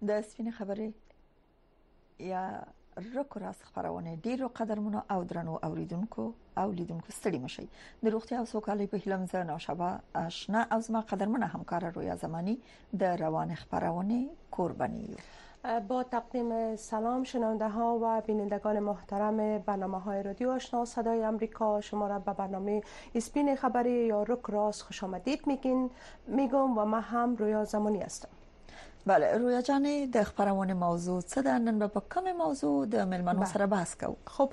د سپینې خبرې یا رکو راس خبرونه ډیرو قدرمنو او درنو اوریدونکو او لیدونکو ستړي مشي د روغتیا او سوکالۍ په هیله مزه نوشابه آشنا او زما قدرمنه همکار رویا زمانی د روان خبرونه قربانی یو. با تقدیم سلام شنونده ها و بینندگان محترم برنامه های رادیو آشنا صدای امریکا، شما را به برنامه اسپین خبری یا رک راست خوش آمدید میگم و من هم رویا زمانی هستم. بله رویا جان، د خبرونه موضوع څه ده؟ نن به کوم موضوع د ملمنو سره بحث کوو؟ خب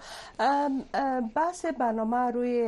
بحث برنامه روی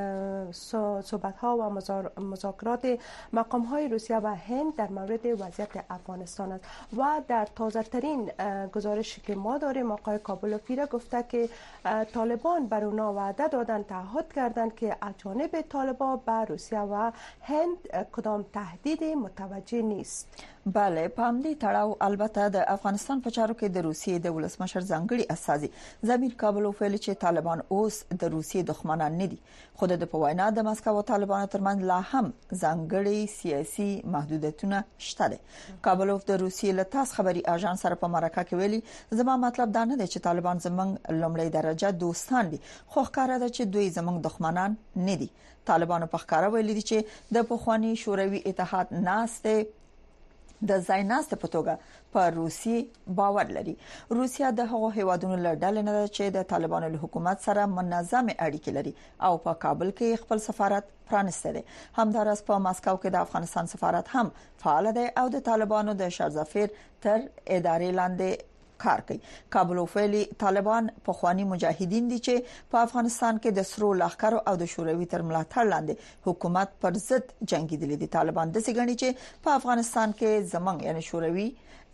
صحبت ها و مذاکرات مقام های روسیه و هند در مورد وضعیت افغانستان است و در تازه ترین گزارشی که ما داریم آقای کابلوفی گفته که طالبان بر اونا وعده دادن، تعهد کردند که از جانب طالبان به روسیه و هند کدام تهدید متوجه نیست. بله، په همدې تړاو البته د افغانستان په چارو کې د روسیې د ولسمشر ځانګړي استازي زمیر کابلوف ویلي چې طالبان اوس د روسیې دښمنان نه دي، خو د په وینا د مسکو او طالبانو ترمنځ لا هم ځانګړي سیاسي محدودیتونه شته دي. کابلوف د روسیې له تاس خبري اژانس سره په مرکه کې ویلي زما مطلب دا نه دی چې طالبان زمنګ لومړی درجه دوستان دي، خو ښکاره ده چې دوی زمنګ دښمنان نه دي. طالبانو په ښکاره ویلي دي چې د پخوانی شوروي اتحاد ناسته د زایناست په توګه په روسي باور لري. روسیا د هغو هیوادونو له ډلې نه ده چې د طالبانو له حکومت سره منظم اړیکې لري او په کابل کې خپل سفارت پرانسته دي. همدارس په ماسکو کې د افغانستان سفارت هم فعال دی او د طالبانو د شرزفیر تر ادارې لاندې کار کوي. کابلوف ویلي طالبان په خواني مجاهدین دي چې په افغانستان کې د سرو لښکرو او د شوروي تر ملاتړ لاندې حکومت پر ضد جنگیدلي دي. طالبان د سګنی چې په افغانستان کې زمنګ یعنی شوروي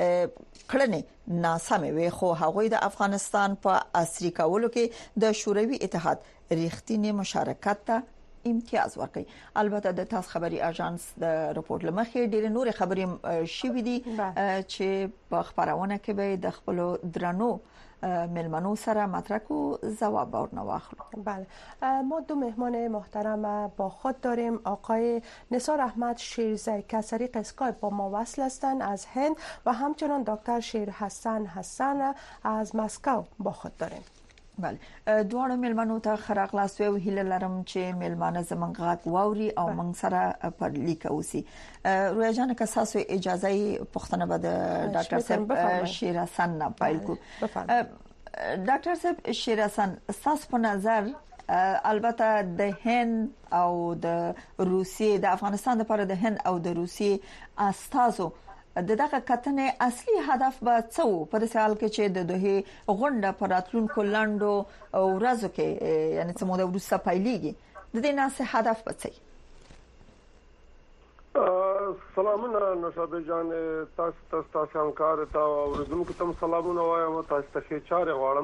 کړنې ناسمه وي، خو هغوی د افغانستان په عصري کولو کې د شوروي اتحاد ریښتینی مشارکت ته امتیاز ورکړي. البته د تاس خبري اژانس د رپورت لمخې ډېر نور خبري شوې دي چې په خبرونه کې به د خپل درنو ملمنو سره مطرح کو جواب ورنه واخلو. بله، ما دو مهمان محترم با خود داریم. آقای نثار احمد شیرزی که از طریق اسکایپ با ما وصل هستند از هند و همچنان دکتر شیر حسن از مسکو با خود داریم. بله، دواړو ملمنو ته خراغلاس و هیله لرم چې ملمانه زمنګ غاک ووري او موږ سره پر لیک اوسي. رویا جان، که تاسو اجازه پښتنه به د ډاکټر صاحب شیر حسن نه پایل کو. ډاکټر صاحب شیر حسن، تاسو په نظر البته د هند او د روسیې د افغانستان لپاره د هند او د روسیې استازو دغه کتنې اصلي هدف به څه و په دې حال کې چې د دوه غونډه پر راتلونکو لاندو ورځو کې یعنی څه موده وروسته پیلېږي، د دې ناسه هدف به څه؟ سلامونه نشابه جان، تاسو همکار ته اوریدونکو ته سلامونه وایم. تاسو ته چاره غواړم.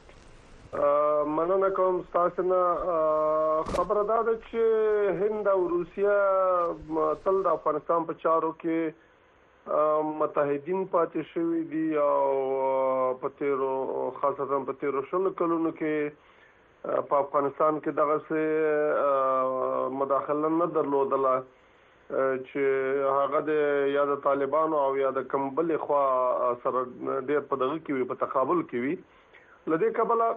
مننه کوم تاسو نه. خبره ده چې هند او روسیا تل د افغانستان په چارو کې متحدین پاتې شوی دي او په تیرو خاصه په تیرو شلو کلونو کې په افغانستان کې دغه څه مداخله نه درلودله چې هغه د یا د طالبانو او یا د کمبل خوا سره ډېر په دغه کې وي، په تقابل کې وي. لدې کبله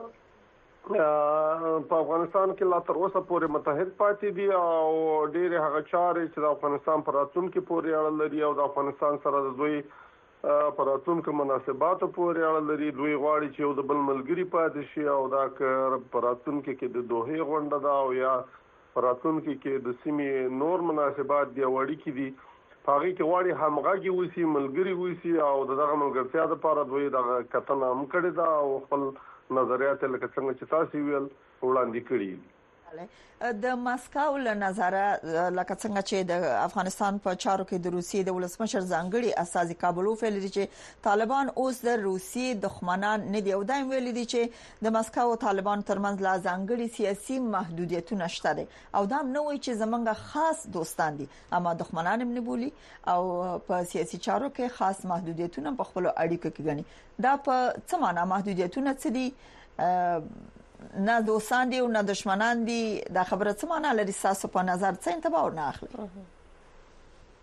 په افغانستان کې لا تر اوسه پورې متحد پاتې دي او ډېر هغه چارې چې د افغانستان پر راتلونکو پورې اړه لري او د افغانستان سره د دوی پر راتلونکو مناسباتو پورې اړه لري. دوی غواړي چې یو د بل ملګری پاتې شي او دا پر راتلونکو کې د دوه غونډه ده او یا پر راتلونکو کې د سیمې نور مناسبات دی وړي کې دي. هغه کې غواړي همغږي وسی، ملګری وسی او دغه ملګرتیا لپاره دوی دغه کتنه هم کړې ده او خپل نظریات لکه څنګه چې تاسو ویل وړاندې کړي. د ماسکو له نظره لکه څنګه چې د افغانستان په چارو کې د روسیې د ولسمشر ځانګړي استازي کابلوف ویلي چې طالبان اوس د روسیې دښمنان نه دي او دایم ویلي دي چې د ماسکو او طالبان ترمنځ لا ځانګړي سیاسي محدودیتونه شته دي او دا نه وایي چې زمونږ خاص دوستان دي اما دښمنان هم نه بولی او په سیاسي چارو کې خاص محدودیتونه په خپل اړیکو کې غني. دا په څه معنی محدودیتونه څه دي؟ نه دوستان دي او نه دشمنان دي. دا خبره څه معنی لري؟ تاسو په نظر څه انتباه ورنه اخلي؟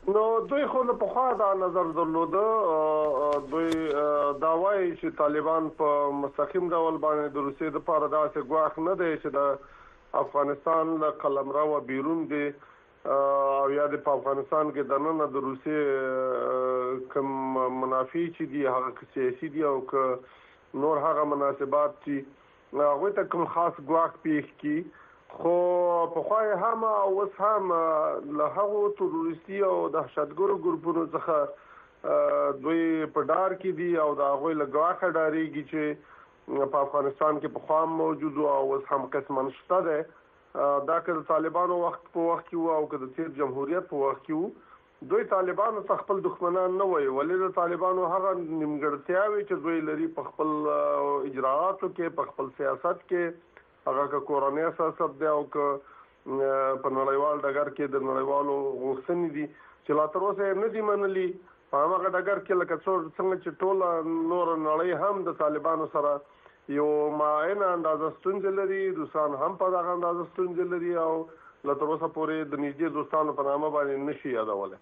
نو دوی خو په خوا دا نظر درلوده، دوی دا وایي چې طالبان په مستقیم ډول باندې د روسیې لپاره داسې ګواښ نه دی چې د افغانستان له قلمرو بیرون دي او یا د افغانستان کې دننه د روسیې کوم منافع چې دي هغه سیاسي دي او که نور هغه مناسبات چې هغه ته کوم خاص ګواښ پیښ کی. خو په خو هم اوس هم له هغو تروریستي او دهشتګرو ګروپونو څخه دوی په ډار کې دي او د هغوی له ګواښه ډارېږي چې په افغانستان کې په خوا موجود او اوس هم قسماً شته دی. دا که د طالبانو وخت په وخت کې وو او که د تیر جمهوریت په وخت کې وو، دوی طالبانو ته خپل دښمنان نه وایي، ولې د طالبانو هغه نیمګړتیاوې چې دوی لري په خپل اجراءاتو کې، په خپل سیاست کې، هغه که کورنۍ سیاست دی او که په نړیوال ډګر کې د نړیوالو غوښتنې دي چې لا تر اوسه نه دي منلي. په هماغه ډګر کې لکه څنګه چې ټوله نور نړۍ هم د طالبانو سره یو معاینه اندازه ستونزې لري، روسان هم په دغه اندازه ستونزې لري او له تر اوسه پورې د نږدې دوستانو په نامه باندې نشي یادولی.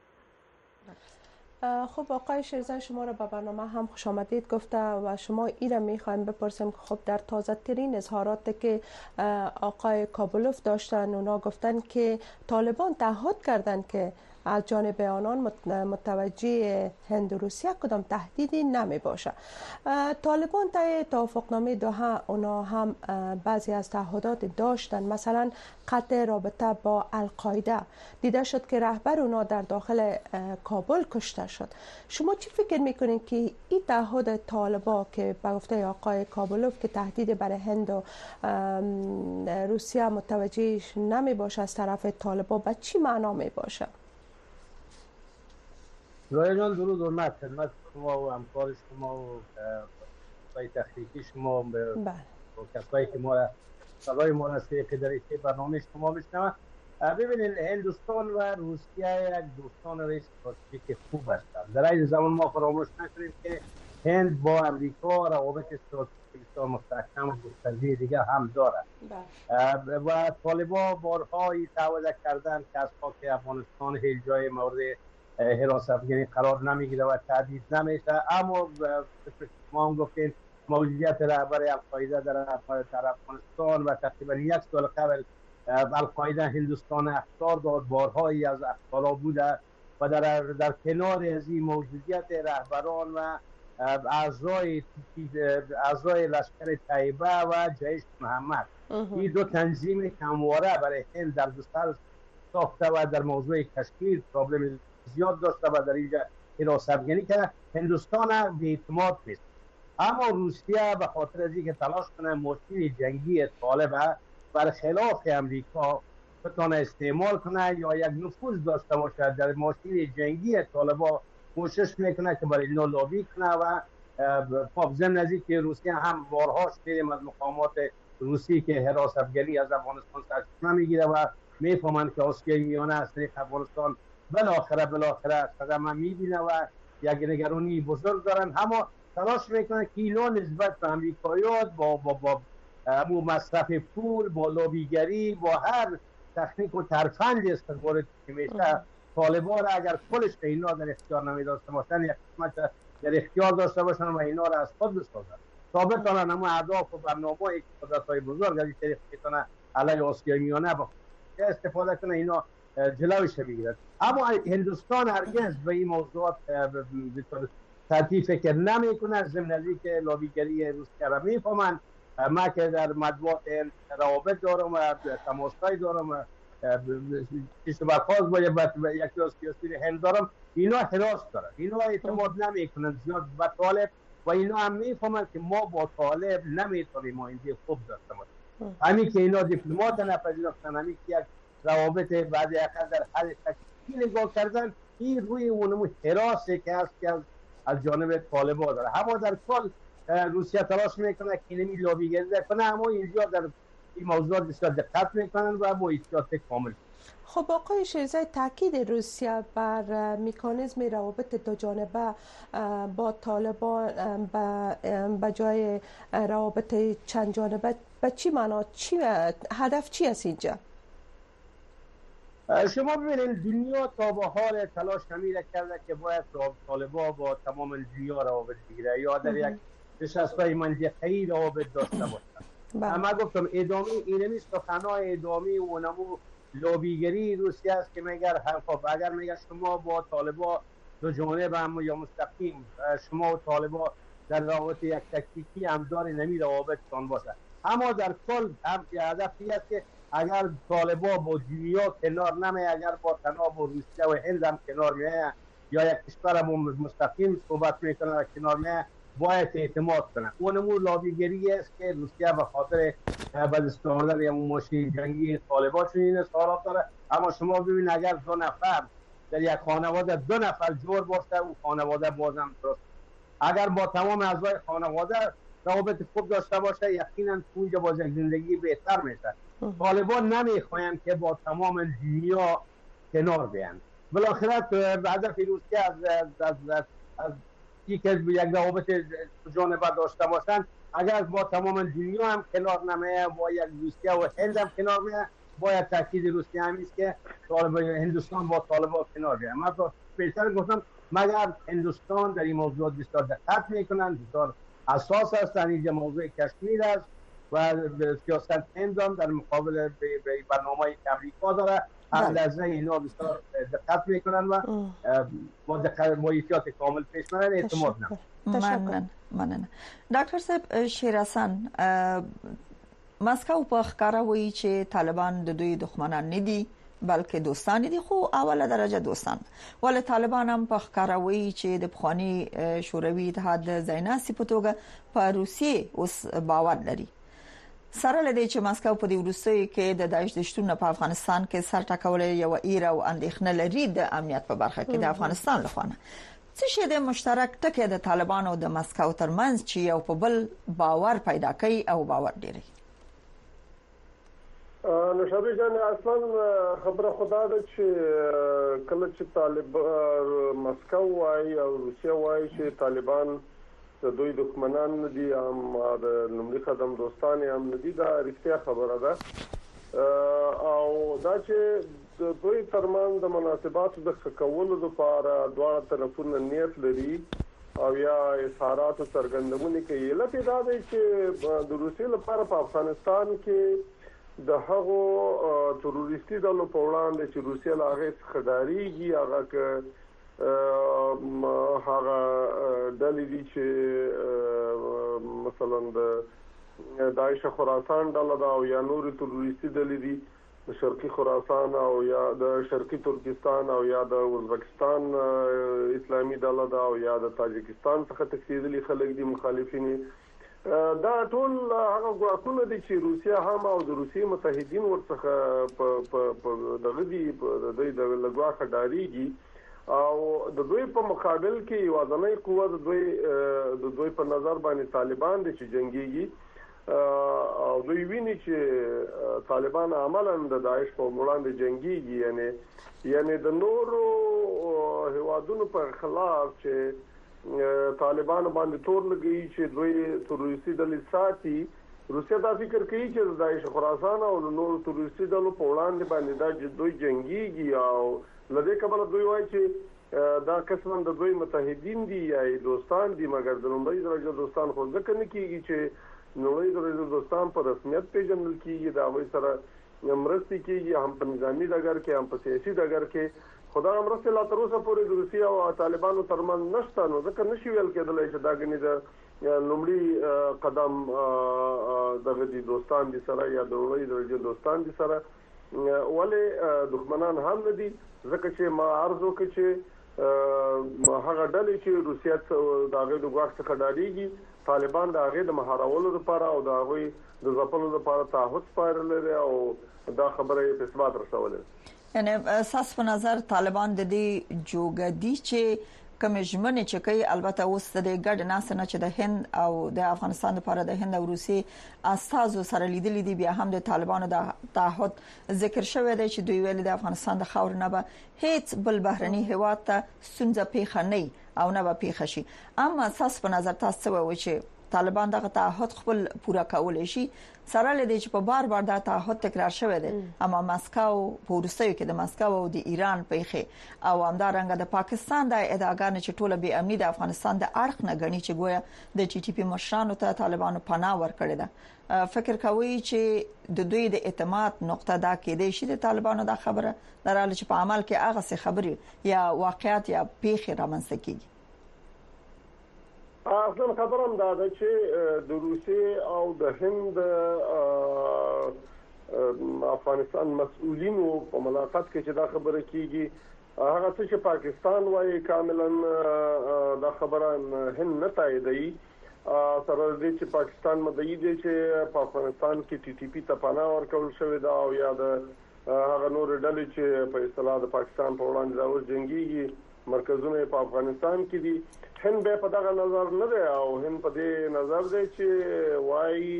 خب آقای شیرزای شما را به برنامه هم خوش آمدید گفته و شما این را میخوایم بپرسیم که خب در تازه ترین اظهاراتی که آقای کابلوف داشتن، اونا گفتن که طالبان تعهد کردن که از جانب آنان متوجه هند و روسیه کدام تهدیدی نمی باشه. طالبان طی توافقنامه دوحه اونا هم بعضی از تعهدات داشتن، مثلا قطع رابطه با القاعده. دیده شد که رهبر اونا در داخل کابل کشته شد. شما چی فکر میکنید که این تعهد طالبان که به گفته آقای کابلوف که تهدید برای هند و روسیه متوجهش نمی باشه از طرف طالبان به چی معنا می باشه؟ رای جان درود و حرمت خدمت شما و همکار شما و کسای تخنیکی شما و کسایی که ما صدای ما را که در این برنامه شما میشنوند. ببینید هندوستان و روسیه یک دوستان استراتژیک خوب هستند. در این زمان ما فراموش نکنیم که هند با امریکا روابط استراتژیک مستحکم و گسترده دیگر هم دارد و طالبان بارها تعهد کردند که از خاک افغانستان هیچ جای مورد حراست افغانی قرار نمیگیره و تهدید نمیشه. اما ما هم گفتیم موجودیت رهبر القاعده در افغانستان و تقریبا یک سال قبل القاعده هندوستان اخطار داد، بارهایی از اخطارها بوده و در کنار از این موجودیت رهبران و اعضای لشکر طیبه و جیش محمد، این دو تنظیم همواره برای هند در دستر ساخته و در موضوع کشمیر پرابلم زیاد داشته و در اینجا حراست افغانی که هندوستان به اعتماد نیست. اما روسیه به خاطر از اینکه تلاش کنه ماشین جنگی طالب برخلاف امریکا بتونه استعمال کنه یا یک نفوذ داشته باشه در ماشین جنگی طالبا، کوشش میکنه که برای اینا لابی کنه و خب ضمن از اینکه روسیه هم بارها شنیدیم از مقامات روسی که حراست افغانی از افغانستان سرچشمه میگیره و میفهمند که آسیای میانه از طریق افغانستان بالاخره قدم میبینه و یک نگرانی بزرگ دارن. اما تلاش میکنن که اینا نسبت به امریکاییات با مصرف پول، با لابیگری، با هر تکنیک و ترفند استفاده که میشه طالبان را اگر کلش به اینا در اختیار نمیداشته باشن یک قسمت در اختیار داشته باشن و اینا را از خود بسازن تا بتونن اما اهداف و برنامه‌های قدرت‌های بزرگ از این طریق بتونن علیه آسیای میانه استفاده کنه اینا جلوش بگیرد. اما هندوستان هرگز به این موضوعات ترتیب فکر نمیکنه، ضمن از اینکه لابیگری روسیه را میفهمن. ما که در مطبوعات روابط دارم و تماس‌های دارم و اشتباهات با یک سیاسی هند دارم، اینا حراس دارن، اینا اعتماد نمیکنن زیاد به طالب و اینا هم میفهمن که ما با طالب نمیتونیم آینده خوب داشته باشیم. همین که اینا دیپلمات نپذیرفتن، همین که یک روابط بعد یک در حل تکیل نگاه کردن، این روی اونمو حراسی که هست که از جانب طالبا داره. اما در کل روسیه تلاش میکنه که اینمی لابیگری کنه، اما اینجا در این موضوعات بسیار دقت میکنن و با احتیاط کامل. خب آقای شیرزای، تاکید روسیه بر مکانیزم روابط دو جانبه با طالبان به جای روابط چند جانبه به چی معنا، هدف چی است اینجا؟ شما ببینید دنیا تا به حال تلاش نمیره کرده که باید طالبان با تمام دنیا روابط بگیره یا در یک نشست‌های منطقه‌ای روابط داشته باشد. اما گفتم ادامه اینمی سخنای ادامه و نمو لابیگری روسیه است که میگه اگر میگه شما با طالبان دو جانب هم یا مستقیم شما و طالبان در روابط یک تکتیکی همدار نمی روابطتان باشه، اما در کل هم هدفی است که اگر طالبان با دنیا کنار نمیه، اگر با تناب و روسیه و هند هم کنار میه یا یک کشور مستقیم صحبت میکنه و کنار میه، باید اعتماد کنه. اونمون لابیگری است که روسیه به خاطر بعد استفاده یا ماشین جنگی طالبان چنین اظهارات داره. اما شما ببین اگر دو نفر در یک خانواده دو نفر جور باشه اون خانواده بازم درست، اگر با تمام اعضای خانواده روابط خوب داشته باشه یقینا اونجا باز یک زندگی بهتر میشه. طالبان نمیخواین که با تمام دنیا کنار بیان. بالاخره هدف روسیه از یک روابط جانبه داشته باشن، اگر با تمام دنیا هم کنار نمیه با یک روسیه و هند هم کنار میه، باید تاکید روسیه هم است که هندوستان با طالبان کنار بیه. من بهتر گفتم مگر هندوستان در این موضوع بسیار دقت میکنن، بسیار اساس است در اینجا موضوع کشمیر است و سیاست هند هم در مقابل برنامه که امریکا داره از اینا بسیار دقت میکنن و با احتیاط کامل پیش میرن. اعتماد نمیکنن. مننه. ډاکټر صاحب شیر حسن، مسکو په ښکارا وایي چې طالبان د دوی دښمنان نه دي بلکې دوستان دي، خو اوله درجه دوستان. ول طالبان هم په ښکارا وایي چې د پخوانی شوروي اتحاد زایناسي په توګه په روسیې اوس باور لري. سره لدی چې مسکو په دې وروستیو کې د داعش د شتون په افغانستان کې سر ټکول یو ایره او اندېښنه لري د امنیت په برخه کې د افغانستان لخوا. څه شی د مشترک ټکی د طالبانو او د مسکو ترمنځ چې یو په بل باور پیدا کوي او باور ډیری؟ نو شابه جان اصلا خبره خدا ده چې کله چې طالبان مسکو وايي او روسیه وايي چې طالبان د دوی دښمنان نه دي هم د لومړي قدم دوستان هم نه دي، دا رښتیا خبره ده. او دا چې د دوی ترمن د مناسباتو د کولو لپاره دواړه طرفونه نیت لري او یا اظهارات څرګندونه کوي. لکه دا دی چې د روسیې لپاره په افغانستان کې د هغو تروریستي ډلو په وړاندې چې روسیه لا هغه خداريږي هغه ډلې دي چې مثلا د داعش خراسان ډله دا او یا نور تروریستي ډلې دي د شرقي خراسان او یا د شرقي ترکستان او یا د ازبکستان اسلامي ډله دا او یا د تاجکستان څخه تکتیدلي خلک دي مخالفین. دا ټول هغه ګواښونه دي چې روسیه هم او د روسیې متحدین ورڅخه په دغه دي د لګواخه ډاریږي او د دوی په مقابل کې یوازنۍ قوه د دوی په نظر باندې طالبان دي چې جنگيږي او دوی ویني چې طالبان عملاً د داعش په وړاندې جنگيږي، یعنی د نورو هوادونو په خلاف چې طالبان باندې تور لګي چې دوی تروریستي ډلې ساتي. روسیه دا فکر کوي چې د داعش خراسان او نورو تروریستي ډلو په وړاندې باندې دا دوی جنگيږي او لدې کبل دوی وایي چې دا قسم د دوی متحدین دي یا دوستان دي، مګر د لومړي درجه دوستان خو ځکه نه کیږي چې لومړي درجه دوستان په رسمیت پیژندل کیږي، دا وایي سره مرستې کیږي هم په نظامی ډګر کې هم په سیاسي ډګر کې. خدا مرسته لا تر اوسه پورې د روسیې او طالبانو ترمنځ نشته، نو ځکه نشي ویل کېدلی چې دا غني د لومړي قدم دغه دي دوستان دي سره یا د لومړي درجه دوستان دي سره، ولې دښمنان هم نه دي. ځکه چې ما عرض وکړ چې هغه ډلې چې روسیه دغه د غواړ څخه ډاډيږي طالبان د هغه د مهارولو لپاره او د هغه د ځپلو لپاره تعهد سپارل لري او دا خبره په اثبات رسولې. یعنی اساس په نظر طالبان د دې جوګدي چې کوم ژمنه چې کوي، البته اوس د ګډ ناس نه چې د هند او د افغانستان لپاره د هند او روسیې اساسو سره لیدلې دي، بیا هم د طالبانو د تعهد ذکر شوی دی چې دوی ویل د افغانستان د خاور نه به هیڅ بل بهرني هیواد ته ستونزه پیښه نه او نه به پیښه شي. اما اساس په نظر تاسو وایي چې طالبان دغه تعهد خپل پوره کولای شي سره لدی چې په بار بار دا تعهد تکرار شوی دی اما مسکو په روسیو کې د مسکو او د ایران پیخي او همدارنګه د پاکستان د ادعاګانې چې ټوله به امنیت د افغانستان د اړخ نه غني چې ګویا د ټي ټي پی مشرانو ته طالبانو پناه ورکړي ده فکر کوي چې د دوی د اعتماد نقطه دا کېدای شي د طالبانو د خبره دراله چې په عمل کې هغه څه خبري یا واقعیت یا پیخي رامنځته کیږي اصلا خبرم دا ده چې د روسیې او د هند افغانستان مسؤلینو په ملاقات کې چې دا خبره کیږي هغه څه چې پاکستان وايي کاملا دا خبره هند نه تاییدوي سره دې چې پاکستان مدعي دی چې په افغانستان کې ټي ټي پی ته پناه ورکول شوې ده او یا د هغه نور ډلې چې په اصطلاح د پاکستان په وړاندې دا اوس جنگيږي مرکزونه په افغانستان کې دي هند به په دغه نظر نه دی او هند په دې نظر دی چې وايي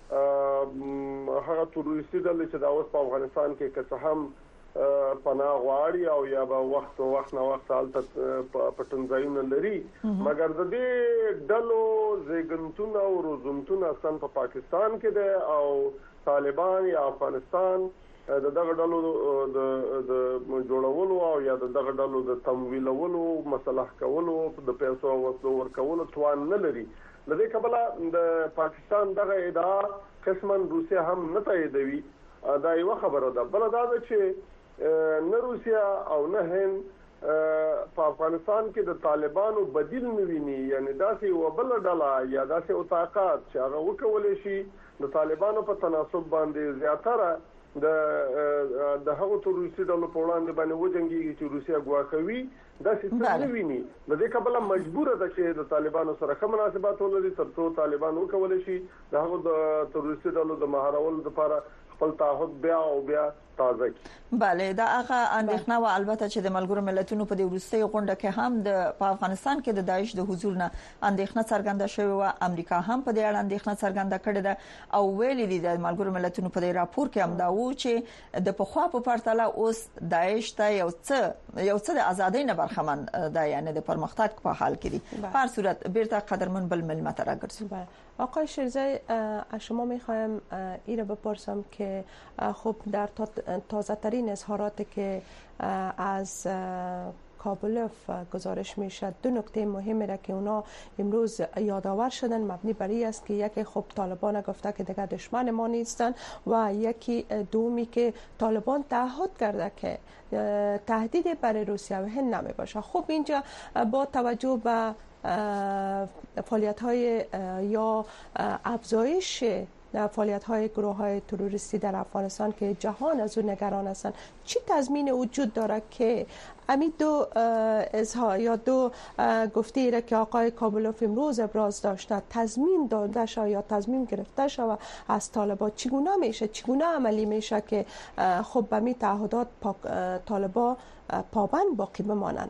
هغه تروریستي ډلې چې دا اوس په افغانستان کې که هم پناه غواړي او یا به وخت نه وخت حالت پټنځایونه لري مګر د دې ډلو زیګنتون او روزنتون اصلا په پاکستان کې دی او طالبان یا افغانستان دغه ډلو د جوړولو او یا دغه ډلو د تمویلولو مصالح کولو د پیسو ورکولو توان نه لري لدې کبله د پاکستان دغه ادعا قسما روسیا هم نه تاییدوي دا یو خبره ده بل دا چې نه روسیا او نه هند په افغانستان کې د طالبانو بدیل نه ویني یعنی داسې وبل ډله یا داسې اوتاقات چې هغه وکولې شي د طالبانو په تناسب باندې زیاتره د هغو تروریستي ډلو په وړاندې باندې وجنګيږي چې روسیا ګواښوي دا سیستم نه ویني د دې کبله مجبور ده چې د طالبانو سره کوم مناسبات ولري ترڅو طالبان وکولای شي د هغو د تروریستي ډلو د مهارولو لپاره خپل تعهد بیا او بیا تازه کی bale دا هغه اندېښنه و البته چې د ملګرو ملتونو په دې وروستي غونډه کې هم د افغانستان کې د داعش د حضور نه اندېښنه څرګنده شوې و امریکا هم په دې اړه اندېښنه څرګنده کړې ده او ویلي دي د ملګرو ملتونو په دې راپور کې هم دا و چې د پخوا په پرتله اوس داعش ته یو څه د ازادۍ نه برخمن ده یعنی د پرمختګ په حال کې دي په هر صورت بیرته قدرمن بل ملت راګرځي آقای شیرزای شما میخوایم این رو بپرسم که خب در تازه ترین اظهاراتی که از کابلوف گزارش میشه دو نکته مهمی را که اونا امروز یادآور شدن مبنی بر این است که یکی خب طالبان گفته که دیگه دشمن ما نیستن و یکی دومی که طالبان تعهد کرده که تهدید برای روسیه و هند نمی باشه. خب اینجا با توجه به فعالیت‌های یا افزایش فعالیت‌های گروه‌های تروریستی در افغانستان که جهان از اون نگران هستند چی تضمین وجود داره که امی دو اظهار یا دو گفته را که آقای کابلوف امروز ابراز داشته تضمین داده شود یا تضمین گرفته شود از طالبان چگونه عملی میشه که خب به می تعهدات طالبان پابند باقی بمانند؟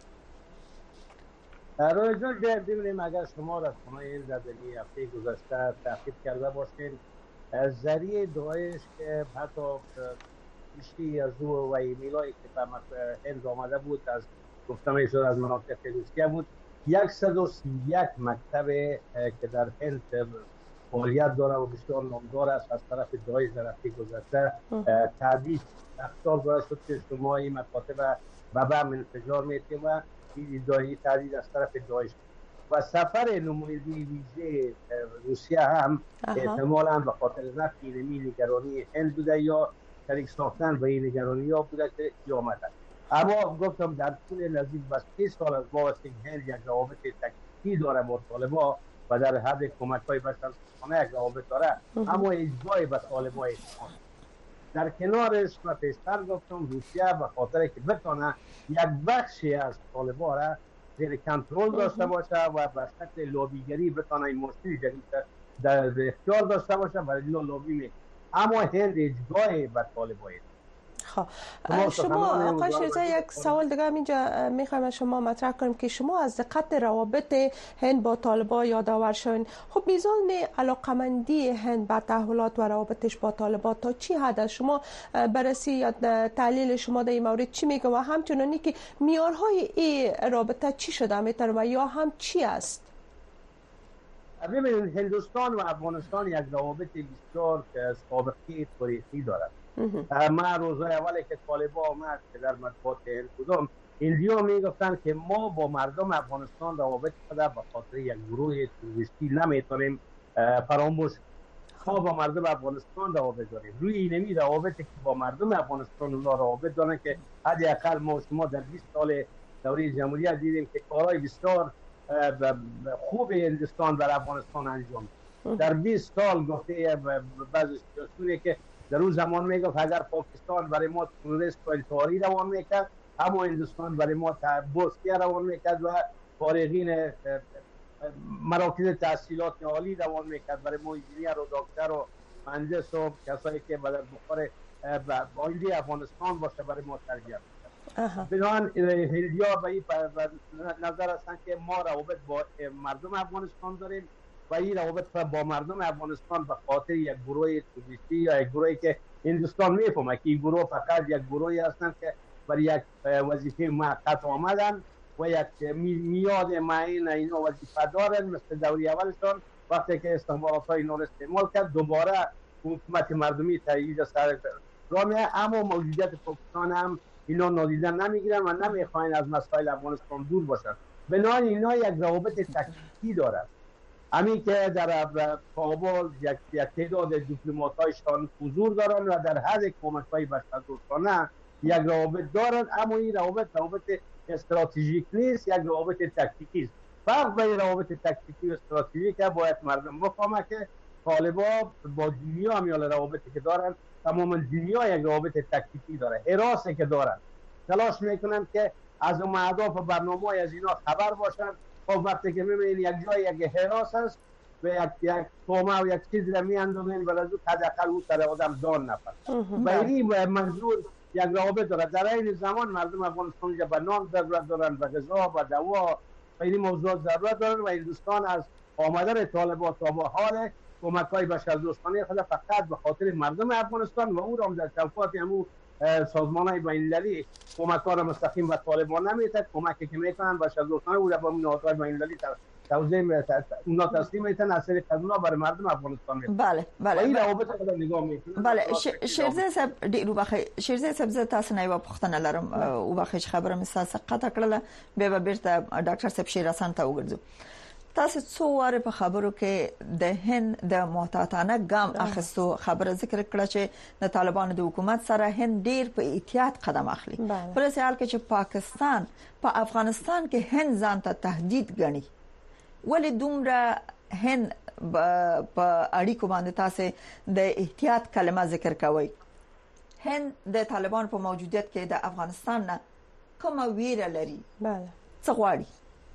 رایجان ببینیم اگر شما را خانه در هفته گذشته تعقیب کرده باشین ذریعه داعش که حتی کشتی از او و ایمیلایی که به هند آمده بود از گفته میشد از مناطق روسیه بود 131 مکتب که در هند فعالیت داره و بسیار نامدار است از طرف داعش در هفته گذشته تعدیل اخطار داره شد که شما این مکاتب به بم انفجار میتیم و ادعای تهدید از طرف داعش و سفر نماینده ویژه روسیه هم احتمالاً به خاطر رفع این نگرانی هند بوده یا شریک ساختن به این نگرانی ها بوده که آمده. اما گفتم در طول نزدیک به 30 سال از وابستگی هند یک روابط تکتیکی داره با طالبان و در حد کمک‌های بشردوستانه یک روابط داره اما اجباری به طالبان در کنارش و پیشتر گفتم روسیه به خاطر که بتونه یک بخشی از طالبان را زیر کنترل داشته باشه و به شکل لابیگری بتونه این مشکل جدید در اختیار داشته باشه برای لابی می اما هند اجباری به طالبان. خب شما آقای شیرزای یک سوال دیگه اینجا میخوایم از شما مطرح کنیم که شما از دقت روابط هند با طالبان یادآور شدین. خب میزان علاقمندی هند به تحولات و روابطش با طالبان تا چی حد است؟ شما بررسی یا تحلیل شما در این مورد چی میگه و همچنانی که معیارهای این رابطه چی شده میتونه و یا هم چی است؟ ببینید هندوستان و افغانستان یک روابط بسیار سابقه تاریخی دارد. من روزهای اولی که طالبان آمد که در مطبوعات کدام ایندیا میگفتن که ما با مردم افغانستان روابط خود به خاطر یک گروه تروریستی نمیتونیم فراموش. ما با مردم افغانستان روابط داریم. روی اینمی روابطی که با مردم افغانستان اونا روابط دارن که حداقل ما شما در 20 سال دوره جمهوریت دیدیم که کارهای بسیار خوب هندوستان بر افغانستان انجام در 20 سال. گفته بعضی سیاسیونی که در اون زمان میگفت اگر پاکستان برای ما تروریست و انتحاری روان میکرد، اما هندوستان برای ما بوسکه روان میکرد و فارغین مراکز تحصیلات عالی روان میکرد برای ما انجینیر و دکتر و مهندس و کسایی که در بخار آینده افغانستان باشه برای ما تربیت میکرد. بنابراین هندیا به این نظر هستند که ما روابط با مردم افغانستان داریم و این روابط با مردم افغانستان به خاطر یک گروه توریستی یا یک گروهی که هندوستان میفهمه که این گروه فقط یک گروهی هستند که برای یک وظیفه موقت آمدن و یک میاد معین اینا وظیفه دارن. مثل دوری اولشان وقتی که استخبارات های اینا رو استعمال کرد دوباره حکومت مردمی تایید سر رامیه، اما موجودیت پاکستان هم اینا نادیده نمیگیرن و نمیخواین از مسائل افغانستان دور باشن. بنابراین اینا یک روابط تکتیکی دارد. همین که در کابل یک تعداد دیپلمات‌هایشان حضور دارن و در هر کمک‌های بشردوستانه یک روابط دارن، اما این روابط استراتژیک نیست، یک روابط تکتیکی است. فرق بین روابط تکتیکی و استراتژیک باید مردم بفهمه که طالبان با دنیا میال روابطی که دارن تماما دنیا یک روابط تکتیکی داره. حراسی که دارن تلاش میکنن که از اون اهداف و برنامه‌های از اینا خبر باشن. خب وقتی که میبینید یک جای یک حراس است و یک تومه و یک چیز را میاندازن و از اون حداقل اون سر آدم دان نفر و این منظور یک روابط داره. در این زمان مردم افغانستان به نان ضرورت دارن، به غذا و دوا و این موضوعات ضرورت دارن و هندوستان از آمدن طالبان تا به حال کمک‌های بشردوستانه خود فقط به خاطر مردم افغانستان و او را در چوکات همو سازمان‌های بین‌المللی کمک‌ها را مستقیم به طالبان نمی‌دهد. کمکی که می‌کنن بشردوستانه او را به نهادهای بین‌المللی توزیع اونا تسلیم میتن از طریق اونا برای مردم افغانستان میتن. بله این روابط خود نگاه میکنن. بله شیرزه صاحب ډیرو بخیر. شیرزه صاحب زه تاسو نه یو پوښتنه لرم او بخیر خبره مې ساسه قطع کړله به بیرته ډاکټر صاحب شیر حسن ته وګرځو. تاسو څو واره په خبرو کې د هند د محتاطانه ګام اخستو خبره ذکر کړه چې د طالبانو د حکومت سره هند ډیر په احتیاط قدم اخلي. په دې حال کې چې پاکستان په افغانستان کې هند ځان ته تهدید ګڼي، ولی دومره هند په اړیکو باندې تاسو د احتیاط کلمه ذکر کوي. هند د طالبان په موجودیت کې د افغانستان نه کومه ویره لري؟ بله څه غواړي؟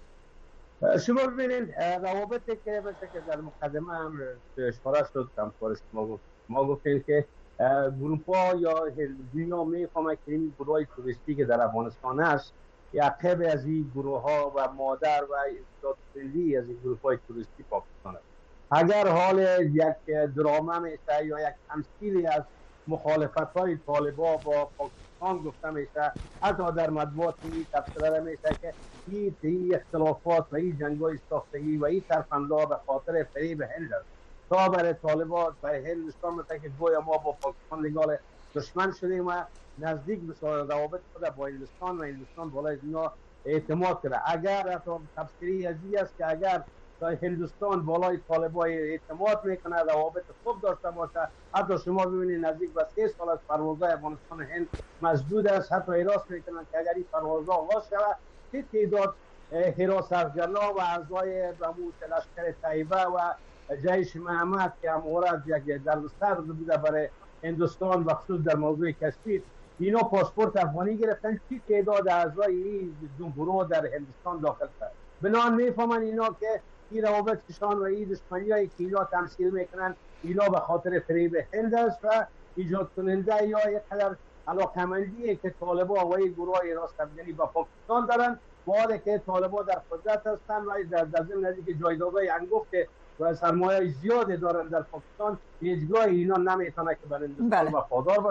شما ببینید روابطی که مثل که در مقدمه هم اشاره شد ما گفتیم که گروپ‌ها یا دنیا میفهمه که این گروه توریستی که در افغانستان است یعقب از این گروه ها و مادر و استادفیلی از این گروه های توریستی پاکستان است. اگر حال یک درامه میشه یا یک تمثیلی از مخالفت های طالبان با پاکستان گفته میشه، حتی در مطبوعات تفسیر میشه که این اختلافات و این جنگ های ساختگی و این ترفندها به خاطر فریب هند است تا برای طالبان برای هندوستان مثل که گویا ما با پاکستان نگاه دشمن شدیم و نزدیک به روابط خود با هندوستان و هندوستان بالای اینا اعتماد کرده. اگر تفسیری ازی است که اگر هندوستان بالای طالبان اعتماد میکنه روابط خوب داشته باشه، حتی شما ببینید نزدیک به 3 سال از پروازهای افغانستان هند مسدود است، حتی حراس میکنن که اگر این پروازها آغاز شود چه تعداد حراس افغانا و اعضای لشکر طیبه و جیش محمد که امورات یک دردسر بوده برای هندوستان و خصوص در موضوع کشمیر، اینا پاسپورت افغانی گرفتن، چی تعداد اعضای این گروه در هندوستان داخل کرد. بنابراین میفهمن اینا که این روابط کشان و این دشمنیایی که اینا تمثیل میکنن اینا به خاطر فریب هند است و ایجاد کننده یا یک قدر علاقمندی که طالبان و این گروه راست افغانی با پاکستان دارن، واضحه که طالبان در قدرت هستن و در ضمن نزدیک جایدادهای انگفت و سرمایه زیاد دارن در پاکستان، هیچگاه اینا نمیتونه که برای هندوستان وفادار باشن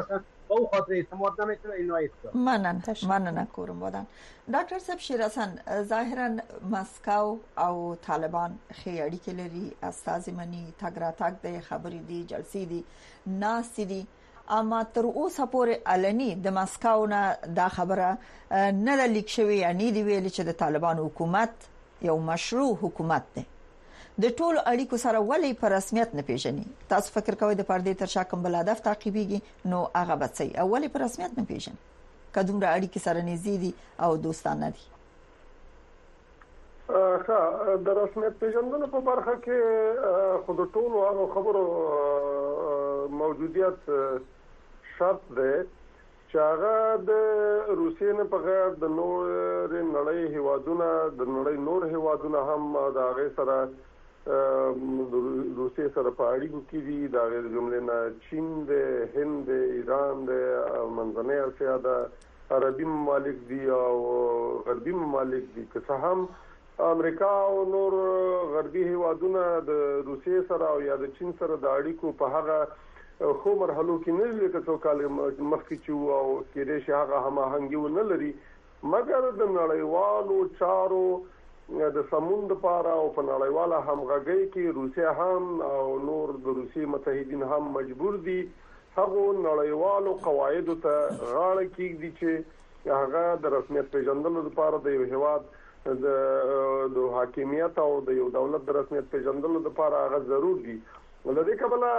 با او خاطر اعتماد نمیکنه اینا اعتماد. مننه کورم بودن ډاکټر صاحب شیر حسن ظاهرا مسکو او طالبان خې اړیکې لري استازي مني تګ را تګ د خبرې دي جلسې دي ناس دي اما تر اوسه پورې علني د مسکو نه دا خبره نه لیک شوې یعنی دی ویل چې د طالبان حکومت یو مشروع حکومت دی د ټولو اړیکو سره ولې په رسمیت نه پیژني تاسو فکر کوئ د پردې تر شا کوم بل هدف تعقیبيږي نو هغه بچي او ولې په رسمیت نه پیژني کدوم را اړیکې سره نږدې دي او دوستانه دي د رسمیت پیژندنې په برخه کې خود ټولو هغه خبرو موجودیت شرط دی چې هغه د روسیې نه بغیر د نور نړۍ هیوادونه د نړۍ نور هیوادونه هم د هغه سره روسیې سره په اړیکو کې دي د هغه جملې نه چین د هند ایران د منځنۍ اسیا د عربي ممالک دي او غربي ممالک دي که څه هم امریکا او نور غربي هیوادونه د روسیې سره او یا د چین سره د اړیکو په هغه خو مرحلو کې نه لکه څو کال مخکې چې او کېدې شي هغه هماهنګي ونه لري مګر د نړیوالو چارو د سمون لپاره او په نړیواله همغږي کې روسیا هم او نور د روسي متحدین هم مجبور دي هغه نړیوالو قواعدو ته غاړه کېږي چې هغه د رسمیت پیژندلو لپاره د یو هیواد د حاکمیت او د یو دولت د رسمیت پیژندلو لپاره هغه ضرور دي ولدي کبله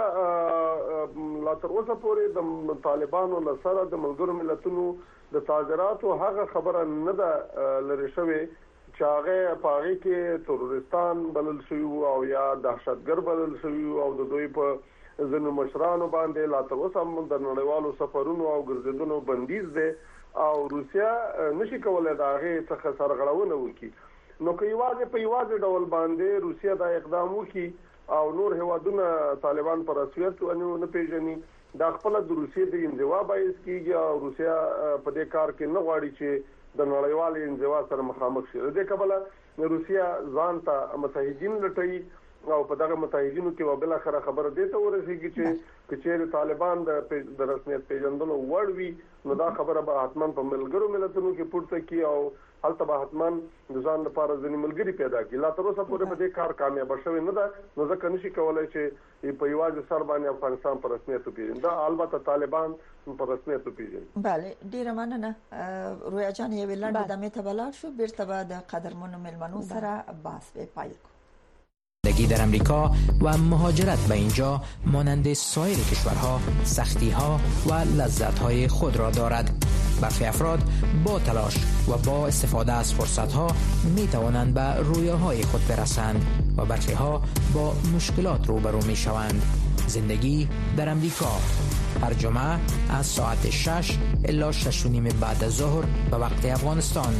لا تر اوسه پورې د طالبانو سره د ملګرو ملتونو د تاجراتو هغه خبره نه ده لري شوی چې هغه پاره کې تروریستان بلل شوی او یا دهشتګر بلل شوی او د دوی په ځینو مشرانو باندې لا تر اوسه هم د نړیوالو سفرونو او ګرځېدونو بندیز ده او روسیا نشي کولای دا هغه څخه سرغړونه وکړي نو کوي واځي په یوازې ډول باندې روسیا دا اقدام وکړي او نور هیوادونه طالبان پر رسمیت نه پیژني دا خپل د روسیې د انزوا باعث کیږي او روسیا په دې کار کې نه غواړي چې د نړیوال انزوا سره مخامخ شي د کبله روسیا ځان ته متحدین لټي او په دغه متحدینو کې وبله خبره دی ته ورسیږي چې کچېر طالبان د رسمیت پیژندلو وړوي نو دا خبره به حتمان په ملګرو ملتونو کې پورته کی او هلته به حتمان د ځان لپاره ځینې ملګری پیدا کی لا تر اوسه پورې په دې کار کامیاب شوی نه ده نو ځکه نشي کولای چې په یوازې سر باندې افغانستان پر رسمیت پیژني دا البته طالبان پر رسمیت پیژني bale ډیره مننه رویا جان یې ویلند د مې ته بلار شو بیرته به د قدرمنو ملمنو سره بحث به پایل زندگی در امریکا و مهاجرت به اینجا مانند سایر کشورها سختی‌ها و لذت‌های خود را دارد. برخی افراد با تلاش و با استفاده از فرصت‌ها می‌توانند به رویاهای خود برسند و برخی‌ها با مشکلات روبرو می‌شوند. زندگی در امریکا هر جمعه از ساعت 6 الی 6:30 بعد از ظهر به وقت افغانستان.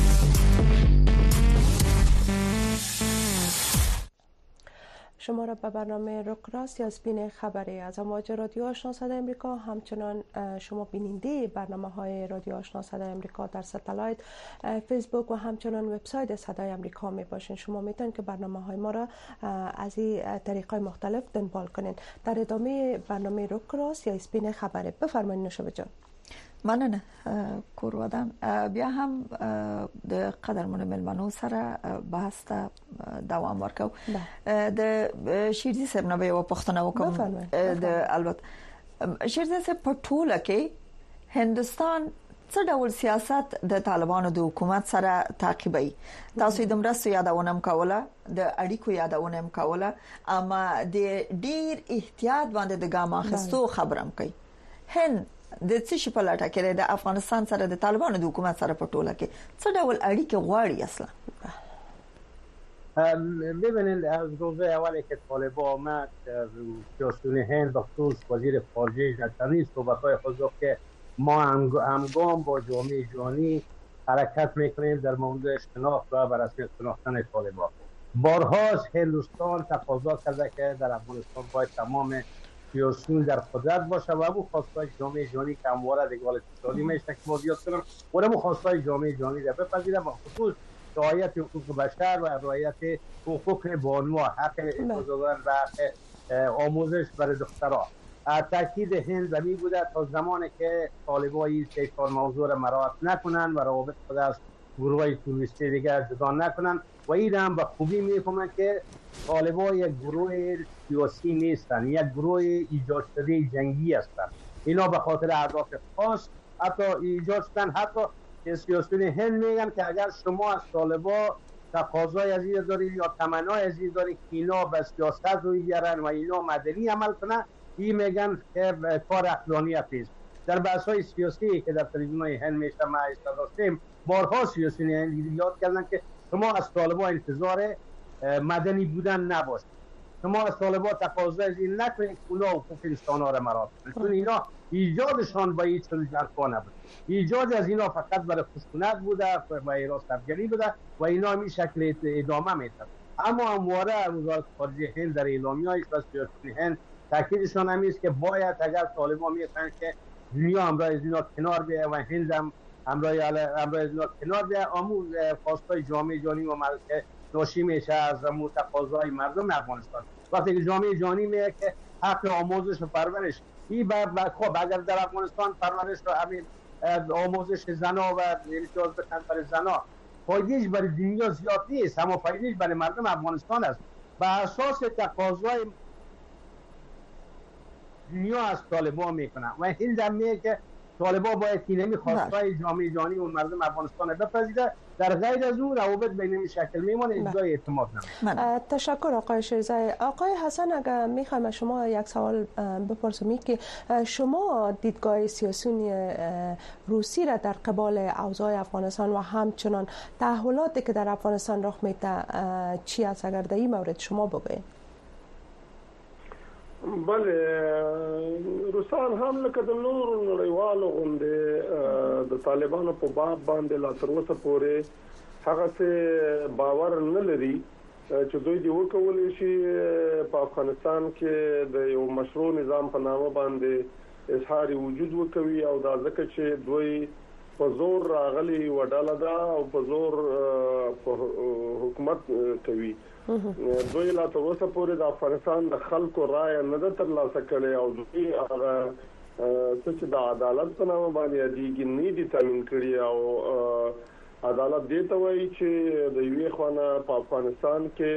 شما را به برنامه روکراس یا سپین خبری از امواج رادیو آشنا صدای امریکا همچنان شما بیننده برنامه های رادیو آشنا صدای امریکا در ستلایت فیسبوک و همچنان وبسایت صدای امریکا می باشین شما میتونید که برنامه های ما را از این طریقای مختلف دنبال کنین در ادامه برنامه روکراس یا سپین خبری بفرمایید نوشابه جان مننه کورودان بیا هم د قدرمنو ملمنو سره بحث ته دوام ورکو د شیرزي صاحب نه یو پښتنه وکم د البته شیرزي صاحب په ټوله کې هندستان څه ډول سیاست د طالبانو د حکومت سره تعقیبي تاسو د مرستو یادونه کوله د اړیکو یادونه کوله اما د ډیر احتیاط باندې د ګام اخستو خبرم کوي هند د څه شي په لټه کې د افغانستان سره د طالبانو د حکومت سره په ټوله کې څه ډول اړیکې غواړي اصلا ببینید از روز اولی که طالبان آمد سیاسیون هند بخصوص وزیر خارجه در تمام صحبت‌های خود گفت که ما همگام با جامعه جهانی حرکت میکنیم در مورد شناخت و بررسی شناختن طالبان. بارها هندوستان تقاضا کرده که در افغانستان باید تمام سیاسیون در قدرت باشه و ابو خواستای جامعه جهانی که همواره دیگه اقتصادی میشه که ما زیاد کنم و ابو خواستای جامعه جهانی را بپذیره و خصوص رعایت حقوق بشر و رعایت حقوق بانوها حق اجازه دادن و حق آموزش برای دخترها تاکید هند زمین بوده تا زمانی که طالبان این سه چهار موضوع را مراعات نکنند و روابط خود از گروه توریستی دیگر جدا نکنند و این هم به خوبی میفهمند که طالبان یک گروه سیاسی نیستند، یک گروه ایجاد شده جنگی هستند. اینا به خاطر اهداف خاص حتی ایجاد شدن. حتی سیاسیون هند میگن که اگر شما از طالبان تقاضای از این دارید یا تمنای از این دارید که اینا به سیاست روی بیارن و اینا مدنی عمل کنن، این میگن که کار عقلانیت است. در بحث‌های سیاسی که در تلویزیون‌های هند میشه ما داشتیم، بارها سیاسیون هند یاد کردن که شما از طالبان انتظار مدنی بودن نباشید، شما از طالبان تقاضای از این نکنید که اونا حقوق انسان‌ها را مراعات کنند، چون اینا ایجادشان با هیچ جنبه نبود. ایجاد از اینا فقط برای خشونت بوده و ایرادگری بوده و اینا همین شکل ادامه میدن. اما همواره وزارت خارجه هند در اعلامیه‌اش و سیاست هند تاکیدشان همین است که باید اگر طالبان میخواهند که دنیا همراه از اینا کنار بیاید و هند هم همراه از اینا کنار بیاید، آموز خواستای جامعه جهانی و که ناشی میشه از تقاضای مردم افغانستان. وقتی که جامعه جهانی میگه که حق آموزش و پرورش خب اگر در افغانستان پرورش و همین آموزش زنا و امتیاز بکن برای زنا فایدهش برای دنیا زیاد نیست، اما فایدهش برای مردم افغانستان است. به اساس تقاضای دنیا از طالبان میکنن و هند هم میگه که طالبان باید اینمی خواستای جامعه جهانی و مردم افغانستان بپذیره، در غیر از اون روابط بین این شکل میمونه، اجزای اعتماد نمیشه. تشکر آقای شیرزای. آقای حسن، اگر میخوایم از شما یک سوال بپرسم که شما دیدگاه سیاسیون روسی را در قبال اوضاع افغانستان و همچنان تحولاتی که در افغانستان رخ میده چی است؟ اگر در این مورد شما بگویید. بله، روسان هم لکه د نورو نړیوالو غوندې د طالبانو په باب باندې لا تر اوسه پورې هغه څه باور نه لري چې دوی دې وکولای شي په افغانستان کې د یو مشروع نظام په نامه باندې اظهار وجود وکوي، او دا ځکه چې دوی په زور راغلي وډاله ده او په زور حکومت کوي. دوی لا تر اوسه پورې د افغانستان د خلکو رائے نه ده ترلاسه کړې او دوی هغه څه چې د عدالت په نامه باندې دیږي نه دي تامین کړي، او عدالت دې ته وایي چې د یوې خوا په افغانستان کې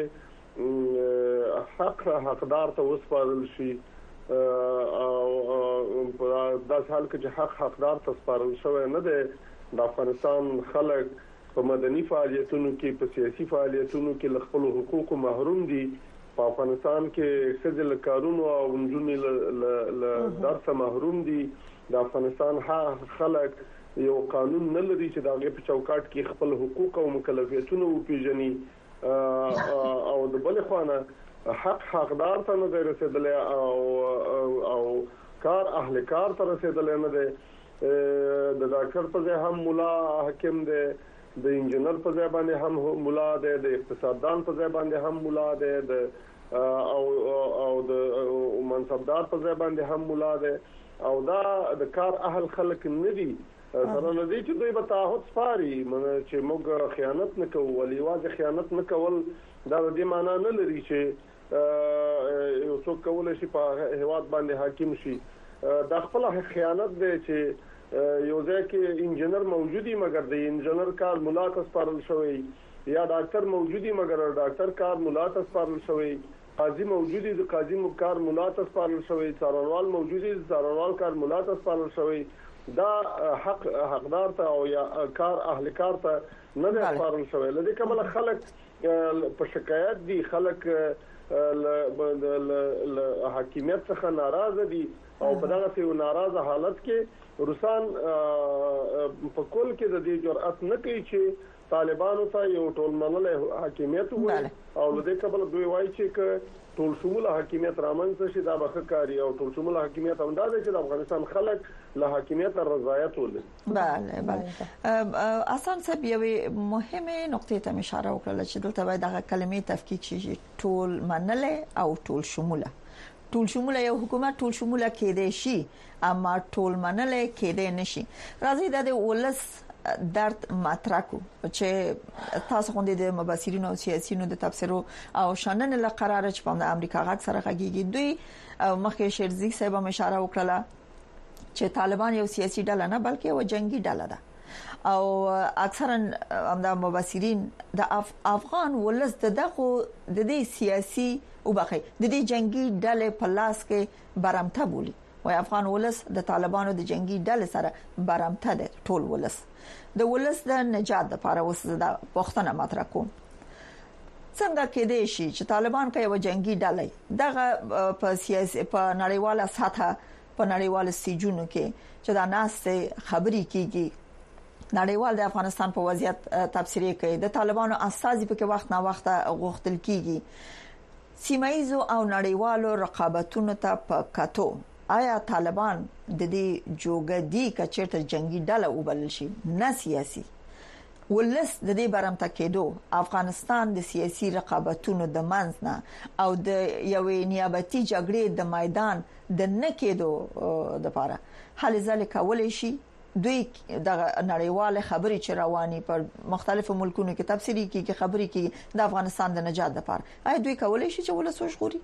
حقدار ته وسپارل شي، او په داسې حال کې چې حقدار ته سپارل شوی نه دی. د افغانستان خلک په مدني فعالیتونو کې، په سیاسي فعالیتونو کې له خپل حقوقو محروم دي. په افغانستان کې ښځې له کارونو او نجونې له درسه محروم دي. د افغانستان خلک یو قانون نه لري چې د هغې په چوکاټ کې خپل حقوق او مکلفیتونه وپیژني، او د بلې خوا نه حقدار ته نه دی رسېدلی او کار اهل کار ته رسېدلی نه دی. د ډاکټر په ځای هم ملا حاکم دی، د انجینر په ځای باندې هم مولا دی، د اقتصاددان په ځای باندې هم مولا دی، او د منصبدار په ځای باندې هم مولا دی، او دا د کار اهل خلک نه دي. سره نه دي چې دوی به تعهد سپاري چې موږ خیانت نه کوو، ولې واځي خیانت نه کول دا د دې معنا نه لري چې یو څوک کولای شي په هیواد باندې حاکم شي. دا خپل خیانت دی چې یو ځای کې انجینر موجودي مګر د انجینر کار مولا ته سپارل شوی، یا ډاکټر موجودي مګر ډاکټر کار مولا ته سپارل شوی، قاضي موجودي د قاضي کار مولا ته سپارل شوی، څارنوال موجودي د څارنوال کار مولا ته سپارل شوی. دا حقدار ته او یا کار اهل کار ته نه دی سپارل شوی. لدې کبل خلک په شکایت دي، خلک حاکمیت څخه ناراضه دي، او په دغه یو ناراضه حالت کې روسان په کول کې د دې جرأت نه کوي چې طالبانو ته یو ټول منلې حاکمیت وایي، او لدې کبل دوی وایي چې ټول شموله حاکمیت رامنځته شي، دا به ښه کاري، او ټول شموله حاکمیت همدا دی چې د افغانستان خلک له حاکمیت رضایت ولري. بله حسن صاحب یوې مهمه نقطې ته اشاره وکړه چې دلته باید دغه کلمې تفکیک شي، ټول منلې او ټول شموله. ټول شموله یو حکومت ټول شموله کېدای شي، اما ټول منلې کېدای نشي. راځي د ولس درد مطرح کو چې تاسو غونډې د مبصرینو او سیاسيونو د تفسیرو او شنن له قرار چې په امریکا غږ سره غږیږي دوی مخکې شیرزي صاحب هم اشاره وکړه چې طالبان یو سیاسي ډله نه بلکې یو جنگي ډله ده او اکثرا همدا مبصرین د افغان ولس دغه د دې سیاسي او بخي د دې جنگي ډلې په لاس کې برمته بولی وای افغان ولس د طالبانو د جنگي ډلې سره برمته ده ټول ولس د ولس د نجات لپاره وسه وختونه مطرح کوم څنګه کېدې شي چې طالبان کوي و جنگي ډلې دغه په سیاسي په نړیواله سطح په نړیواله سیجونو کې چې دا ناس خبري کیږي نړیوال د افغانستان په وضعیت تفسیر کوي د طالبانو اساسي په وخت نا وخت غوښتل کیږي سیمایزو او نړیوالو رقابتونو ته په کتو آیا طالبان د دې جوګدي کچرته جنگي ډله وبلل شي نه سیاسي ولس د دې برمته کېدو افغانستان د سیاسي رقابتونو د منځ نه او د یوې نیابتي جګړې د میدان د نه کېدو د لپاره حل ځل کولای شي دوی د نړیواله خبري چې رواني پر مختلفو ملکونو کې تفسیری کې خبري کې د افغانستان د نجات لپاره آیا دوی کولای شي چې ولس وشغوري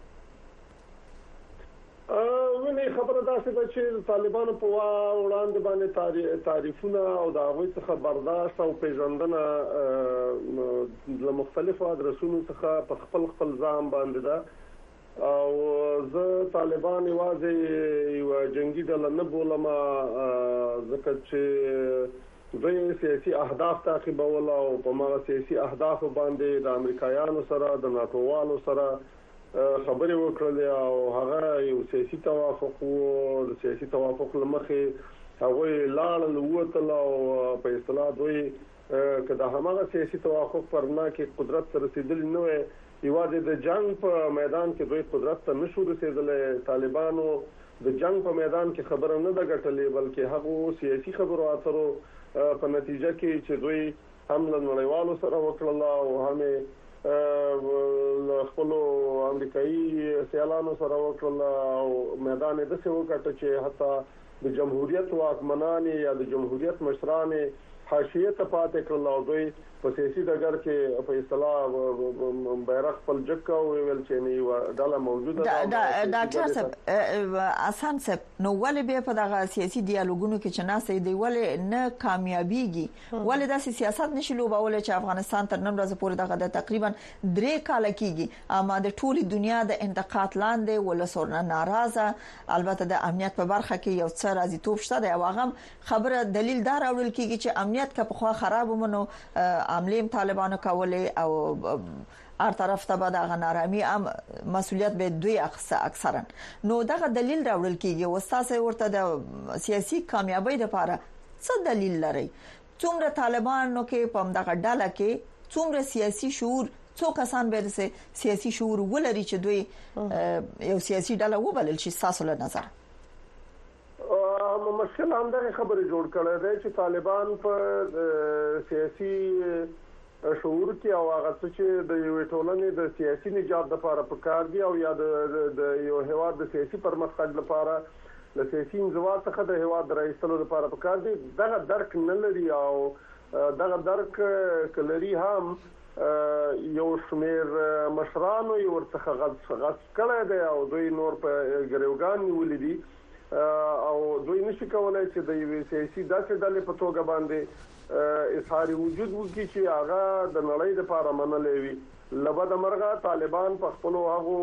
ونی خبره داسې ده چې طالبانو په وړاندې باندې تعریفونه او د هغوی څخه برداشت او پیژندنه د مختلفو ادرسونو څخه په خپل ځام باندې ده او زه طالبان یوازې یو جنگي ډله نه بولم ځکه چې دوی سیاسي اهداف تعقیبول او په ماغه سیاسي اهداف باندې د امریکایانو سره د ناتو والو سره خبرې وکړلې او هغه یو سیاسي توافق وو د سیاسي توافق لمخې هغه لاړل وته او په اصطلاح دوی کله هغه سیاسي توافق پرنا کې قدرت ته رسیدل نه وي یوازې د جنگ په میدان کې دوی قدرت ته نشو رسیدلې طالبانو د جنگ په میدان کې خبره نه ده ګټلې بلکې هغه سیاسي خبرو اترو په نتیجه کې چې دوی هم له نړیوالو سره وکړل او هم خپل امریکایي سیالانو سره وکړل او میدان د څه وکړه چې حتی د جمهوریت واکمنان یا د جمهوریت مشران حاشیه ته پاتې کړل او دوی په سیاسي ډګر کې په اصطلاح بیرغ خپل جګ او ویل چې نه ډاله موجوده ده ډاکټر صاحب اسان صاحب نو ولې به په دغه سیاسي ډیالوګونو کې چې ناسې دی ولې نه کامیابیږي ولې د سیاست نشي لوبول چې افغانستان تر نن ورځې پورې دغه تقریبا 3 کال کېږي اما د ټولي دنیا د انتقاد لاندې ولسورنه ناراضه البته د امنیت په برخه کې یو څه راځي توپ شته دی او هغه خبره دلیل دار اورل کېږي چې امنیت که په خوا خراب ومنو عملیم طالبانو کولې او هر طرف ته به د نارامي مسولیت به دوی اکثرا نو دغه دلیل راوړل کیږي او تاسو ورته د سیاسي کامیابی لپاره څه دلیل لري څومره طالبانو کې په دغه ډله کې څومره سیاسي شعور څو کسان به سیاسي شعور ولري چې دوی یو سیاسي ډله وبلل شي تاسو له نظر مشکل هم دغه خبره جوړ کړی دی چې طالبان په سیاسي شعور کې او هغه چې د یو ټولنې د سیاسي نجات لپاره پکار دي او یا د یو هیواد د سیاسي پرمختګ لپاره د سیاسي انزوا څخه د هیواد رئیسلو لپاره پکار دي دغه درک نه لري او دغه درک کلري هم یو شمیر مشرانو یو ورڅخه غصب کړی دی او دوی نور په ګریوګان نیولې دي او دوی نشي کولای چې د یو سیاسي داسې ډلې په توګه باندې اظهار وجود وکړي چې هغه د نړۍ لپاره منلې وي لبد مرغه طالبان په خپل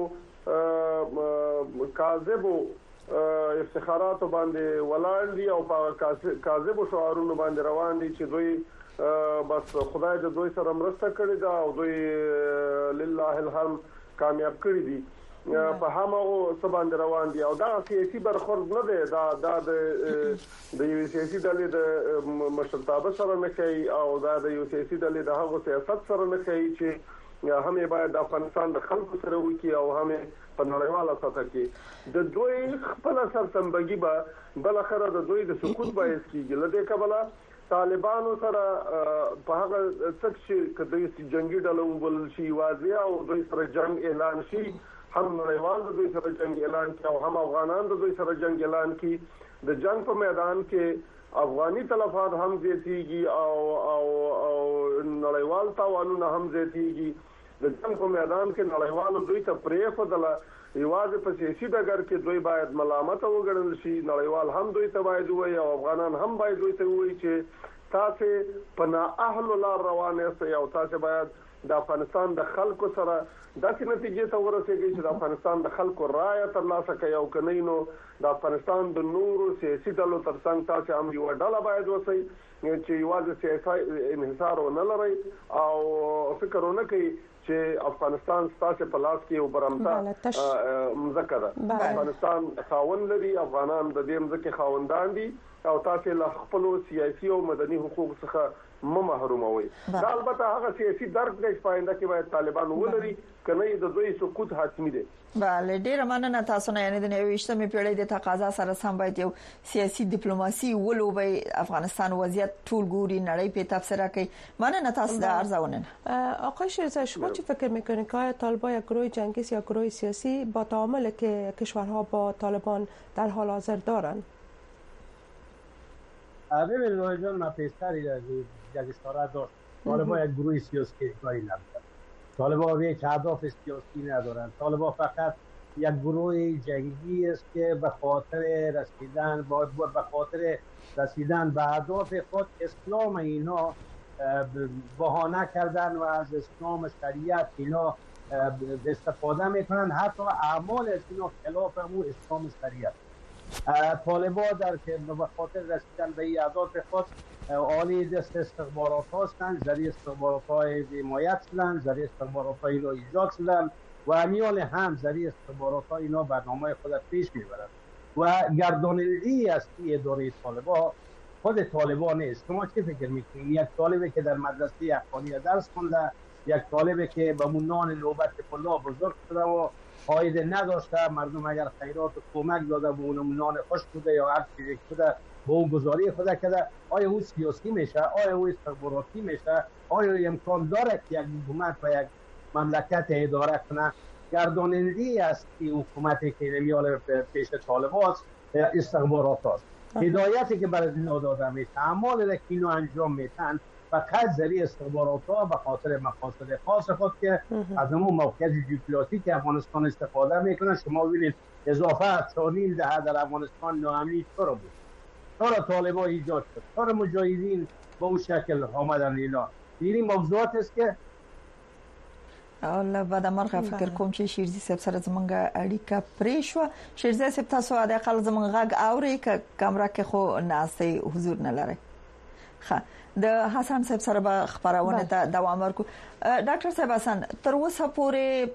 هغه کاذب افتخارات باندې ولاړ دي او په کاذب شعارونو باندې روان دي چې دوی بس خدای د دوی سره مرسته کړې ده او دوی لله الحمد کامیاب کړی دي په هغه سباند روان دي او دا سیاسي برخورد نه دی دا د یو سیاسي ډلې د مشرتابه سره نه کوي او دا د یو سیاسي ډلې د هغو سیاست سره نه کوي چې هم باید د افغانستان د خلکو سره وکړي او هم په نړیواله سطح کې د دوی خپل سرسنبګي به بل اخره د دوی د سقوط باعث کیږي لدې کبله طالبانو سره په هغه څه چې کدی جنگي ډله وبل شي واضح او دوی سره جنگ اعلان شي هم نړیوال د دوی سره جنگ اعلان کړي او هم افغانان د دوی سره جنگ اعلان کړي د جنگ په میدان کې افغاني تلفات هم زیاتیږي او نړیوال تاوانونه هم زیاتیږي. د جنگ په میدان کې نړیوالو دوی ته پریښودله یوازې په سیاسي ډګر کې دوی باید ملامت وګڼل شي. نړیوال هم دوی ته باید وایي او افغانان هم باید دوی ته وایي چې تاسو په نااهلو لار روان یاست او تاسو باید د افغانستان د خلکو سره داسې نتیجې ته ورسېږي چې د افغانستان د خلکو رایه ترلاسه کړي او کني نو د افغانستان د نورو سیاسي ډلو ترڅنګ تاسو هم یو ډله باید وسی چې یوازې سیاسي انحصار ونه لري او فکر ونه کوي چې افغانستان ستاسو په لاس کې یو برمته مذکر ده. افغانستان خاوند لري، افغانان د دې مذکر خاوندان دي او تاسو له خپل سیاسي او مدني حقوق څخه محروموي. دا البته هغه سیاسي درک د پاینده کې باید طالبان ولري کنه د دوی سقوط حتمی دي. بله ډیره مننه تاسو نه، یعنی د 19مې پیړۍ د تقاضا سره سم باید یو سیاسي ډیپلوماسي ولوبي. افغانستان وضعیت ټول ګوري، نړۍ په تفسیر کوي. مننه تاسو د ارزونه. آقای شیرزای، شما چی فکر میکنید که آیا طالبان یک گروه جنگی یا گروه سیاسی با تعامل که کشورها با طالبان در حال حاضر دارند؟ ببینید روی جان، من پیشتری یک اشاره داشت. طالبان یک گروه سیاسی کاری نبودن. طالبان یک اهداف سیاسی ندارند. طالبان فقط یک گروه جنگی است که به خاطر رسیدن به اهداف خود اسلام اینا بهانه کردن و از اسلام شریعت اینا استفاده میکنن، حتی اعمال از اینا خلاف همون اسلام شریعت. طالبان در که به خاطر رسیدن به این اهداف خود عالی دست استخبارات هستند، ذریع استخبارات های حمایت شدن، ذریع استخبارات های اینا ایجاد شدن و امیال هم ذریع استخبارات های اینا برنامه خود پیش میبرند و گردانندگی از اداره طالبان خود طالبان نیست. شما چه فکر میکنید؟ یک طالبی که در مدرسه افغانی درس خونده، یک طالبی که به منان نوبت الله بزرگ شده و فایده نداشته، مردم اگر خیرات و کمک داده به اون نان خوش بوده یا هر چیزی بوده به اون گزاری خود کرده، آیا او سیاسی میشه؟ آیا او استخباراتی میشه؟ آیا امکان داره که یک حکومت و یک مملکت اداره کنه؟ گردانندگی است که حکومتی که نمیاله پیش طالبان استخبارات است. هدایتی که برای اینا داده میشه، اعمالی که اینا انجام میتن فقط ذریع استخبارات ها به خاطر مقاصد خاص خود که از اون موقعیت دیپلماتیک افغانستان استفاده میکنن. شما ببینید اضافه 4.5 دهه در افغانستان ناامنی چرا بود؟ چرا طالبان ایجاد شد؟ چرا مجاهدین به اون شکل آمدن؟ اینا این موضوعات است که الله بعد مرغه فکر کوم چې شیرزي صاحب سره زمونږه اړیکه پرې شو. شیرزي صاحب تاسو د اقل زمونږ غږ اوري ک کیمرا کې خو ناسي حضور نه لري. ښه، د حسن صاحب سره به خبرونه ته دوام ورکو. ډاکټر صاحب حسن، تر اوسه پورې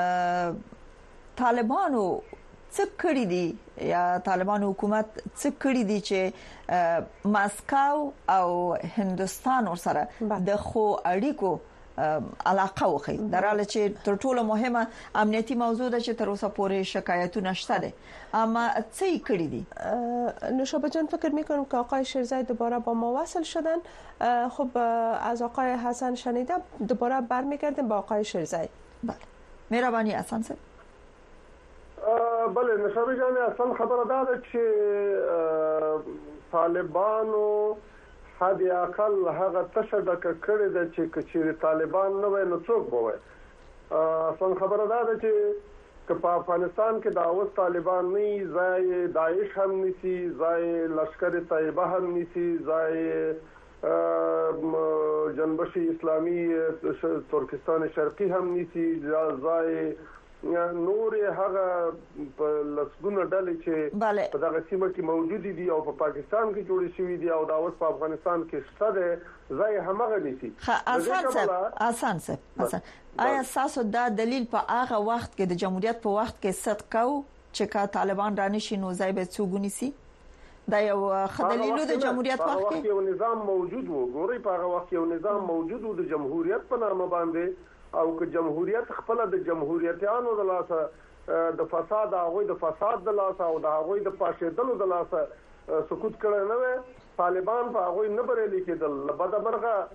طالبانو څه کړی دي یا طالبان حکومت څه کړی دي چې ماسکو او هندستان سره د خو اړیکو علاقه وخی، در حالی چې تر ټولو مهمه امنیتی موضوع ده چې تر اوسه پورې شکایتونه شته دي، اما څه کړی دي؟ نوشابه جان، فکر میکنم که آقای شیرزای دوباره با ما وصل شدن. خب از آقای حسن شنیدم، دوباره برمیگردیم با آقای شیرزای. بله، مهربانی حسن صاحب. بله، نوشابه جان، اصلا خبر داده چې طالبانو حد اقل هغه تشدد کړی د چې کچېری طالبان نه وای نو څوک به وای. اصلا خبره ده چې په افغانستان کې د اوس طالبان نه ځای داعش هم نسی، ځای لشکر طیبه هم نسی، ځای جنبش اسلامی ترکستان شرقی هم نسی، ځای نور هغه لسګونه ډلې چې په دغه سیمه کې موجود دي او په پاکستان کې جوړې شوې دي او دا اوس په افغانستان کې شته ځای همغه نشي. حسن صاحب، آیا تاسو دا دلیل په هغه وخت کې د جمهوریت په وخت کې صدق کو چې کا طالبان را نشي نو ځای به څوګونی سي؟ دا یو خدلیلو د جمهوریت وخت کې یو نظام موجود وو. ګوري په هغه وخت یو نظام موجود وو د جمهوریت په نامه باندې، او که جمهوریت خپل د جمهوریتانو د لاسه د فساد هغه د فساد د لاسه او د هغه د پاشېدلو د لاسه سقوط کړي نه وي، طالبان په هغه نه برېلې کېدل. بدمرغه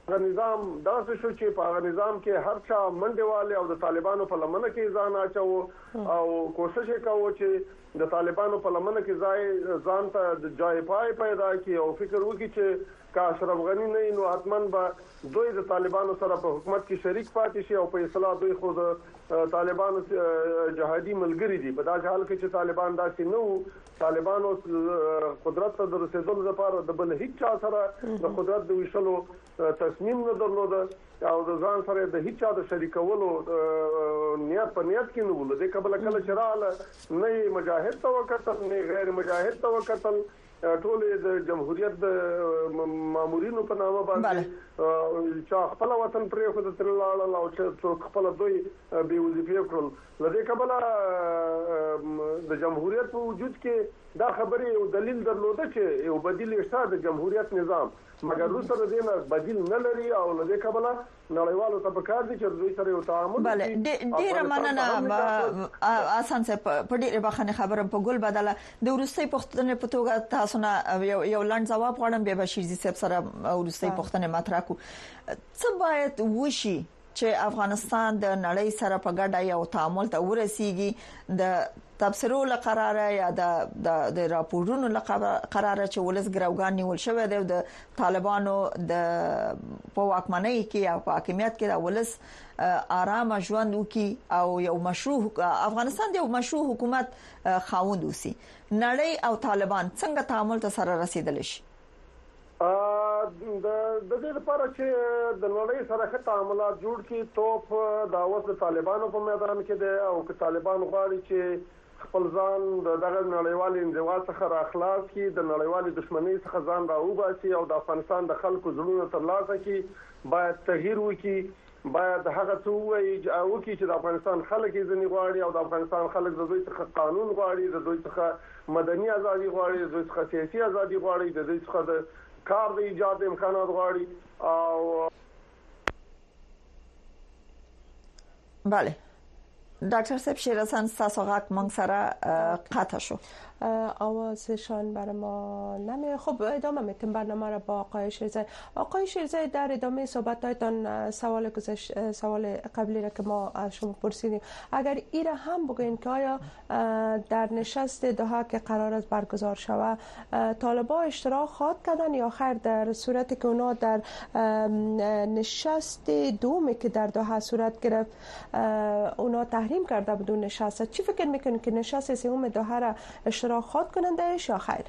نظام داسې شو چې په هغه نظام کې هر چا منډهواله او د طالبانو په لمنه کې ځان اچو او کوشش وکاو چې د طالبانو په لمنه کې ځان ته د جای پای پیدا کړي او فکر وکړي چې کا اشرف غنی نه نو حتمن به دوی د طالبانو سره په حکومت کې شریک پاتې شي او په اصلاح دوی خو د طالبانو جهادي ملګری دي په دا حال کې چې طالبان داسې نو طالبانو قدرت ته رسیدل لپاره د بل هیڅ چا سره د قدرت د وشلو تصمیم نه درلود او د ځان سره د هیڅ چا د شریکولو نیت په نیت کې نه ول د قبل کله چراله نه مجاهد توکل نه غیر مجاهد توکل ټول د جمهوریت د مامورینو په نامه باندې چې خپل وطن پرې خو د ترلاله او چې خپل دوی به وظیفه کړل لدې قبل د جمهوریت په وجود کې دا خبره یو دلیل درلوده چې یو بدیل شته د جمهوریت نظام مګر روسه د دې بدیل نه لري او لدې قبل نړیوالو ته پکار دي چې دوی سره یو تعامل بله ډیر مننه آسان څه په ډیره بخښنه خبره په ګل بدله د روسي پښتنې په توګه تاسو نه یو لاند جواب غواړم به بشیر صاحب سره روسي پښتنې مطرح کو څه باید وشي چې افغانستان د نړۍ سره په ګډه یو تعامل ته ورسیږي د تبصرو لقراره یا د راپورونو لقراره چې ولس ګراوګان نیول شوی دی د طالبانو د په واکمنۍ کې یا په حاکمیت کې د ولس آرام ژوند وکي او یو مشروع افغانستان د یو مشروع حکومت خاوند وسی نړۍ او طالبان څنګه تعامل ته سره رسیدل شي د دې لپاره چې د نړۍ سره ښه تعاملات جوړ کړي توپ د اوس د طالبانو په میدان کې دي او که طالبان غواړي چې خپل ځان د دغه نړیوال انزوا څخه راخلاص کړي د نړیوال دښمنۍ څخه ځان راوباسي او د افغانستان د خلکو زړونو ترلاسه کړي باید تغییر وکړي باید هغه څه وکړي چې د افغانستان خلک یې ځنی غواړي او د افغانستان خلک د دوی څخه قانون غواړي د دوی څخه مدني ازادي غواړي د دوی څخه سیاسي ازادي غواړي د دوی څخه د کار د ایجاد امکانات غواړي او بله دکتر صاحب شیرازان تاسو غاک منگ سره قطع شو آوازشان برای ما نمی خب ادامه میتیم برنامه را با آقای شیرزای. آقای شیرزای در ادامه صحبتایتان سوال قبلی را که ما از شما پرسیدیم اگر این را هم بگوین که آیا در نشست دوحه که قرار است برگزار شود طالبا اشتراک خواهد کردن یا خیر در صورتی که اونا در نشست دومی که در دوحه صورت گرفت اونا تحریم کرده بدون نشست چی فکر میکنید که نشست سوم دوحه را اشتراک خواهد کنندهش یا خیر؟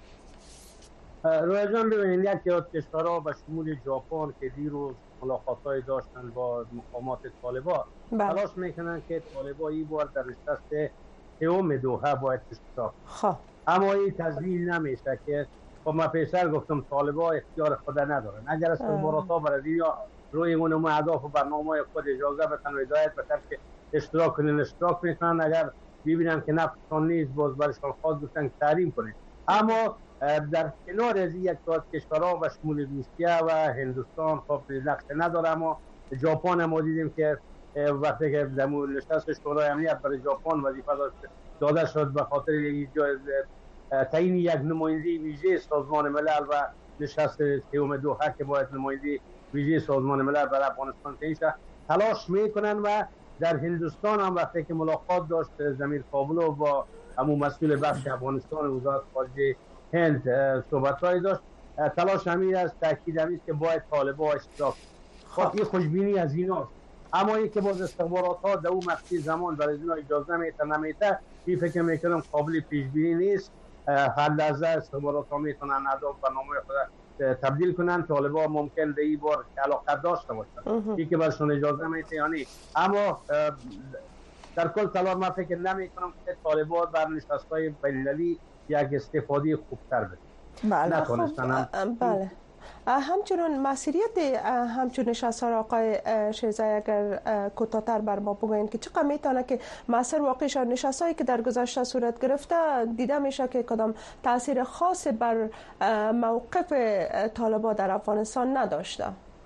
روی جان ببینید یکی از کشورها به شمول ژاپن که دیروز ملاقات‌های داشتن با مقامات طالبان تلاش میکنن که طالبان این بار در نشست سوم دوحه باید اشتراک خب اما این تضمین نمیشه که خب من پیشتر گفتم طالبان اختیار خود ندارن اگر استخبارات‌ها برای یا روی اون اهداف و برنامه‌های خود اجازه بدن و هدایت بدن که اشتراک کنن اشتراک میکنن اگر ببینن که نفسشان نیست باز برشان خواست گفتن که تحریم کنید اما در کنار از یک تا کشورها و شمول روسیه و هندوستان خب نقش نداره اما ژاپن ما دیدیم که وقتی که در نشست شورای امنیت برای ژاپن وظیفه داده شد به خاطر تعیین یک نماینده ویژه سازمان ملل و نشست سوم دوحه که باید نماینده ویژه سازمان ملل برای افغانستان تعیین شد تلاش میکنن و در هندوستان هم وقتی که ملاقات داشت ضمیر کابلو با همون مسئول بخش افغانستان وزارت خارجه هند صحبت‌هایی داشت تلاش همین است تاکید همین است که باید طالبان اشتراک خب این خوشبینی از ایناست اما این که باز استخبارات‌ها در اون مقطع زمان برای اینا اجازه نمیده این فکر می‌کنم قابل پیش بینی نیست هر لحظه استخبارات‌ها میتونن اهداف برنامه خود تبدیل کنن طالبان ممکن به این بار علاقه داشته باشن این که برشون اجازه میده یعنی اما در کل تلاش من فکر نمی‌کنم که طالبان بر نشست‌های بین‌المللی یک استفاده خوبتر بده بله بله همچنین مسئولیت همچون نشست ها آقای شیرزای اگر کوتاه‌تر بر ما بگوین که چقدر میتونه که مؤثر واقع شد نشست هایی که در گذشته صورت گرفته دیده میشه که کدام تاثیر خاص بر موقف طالبان در افغانستان نداشته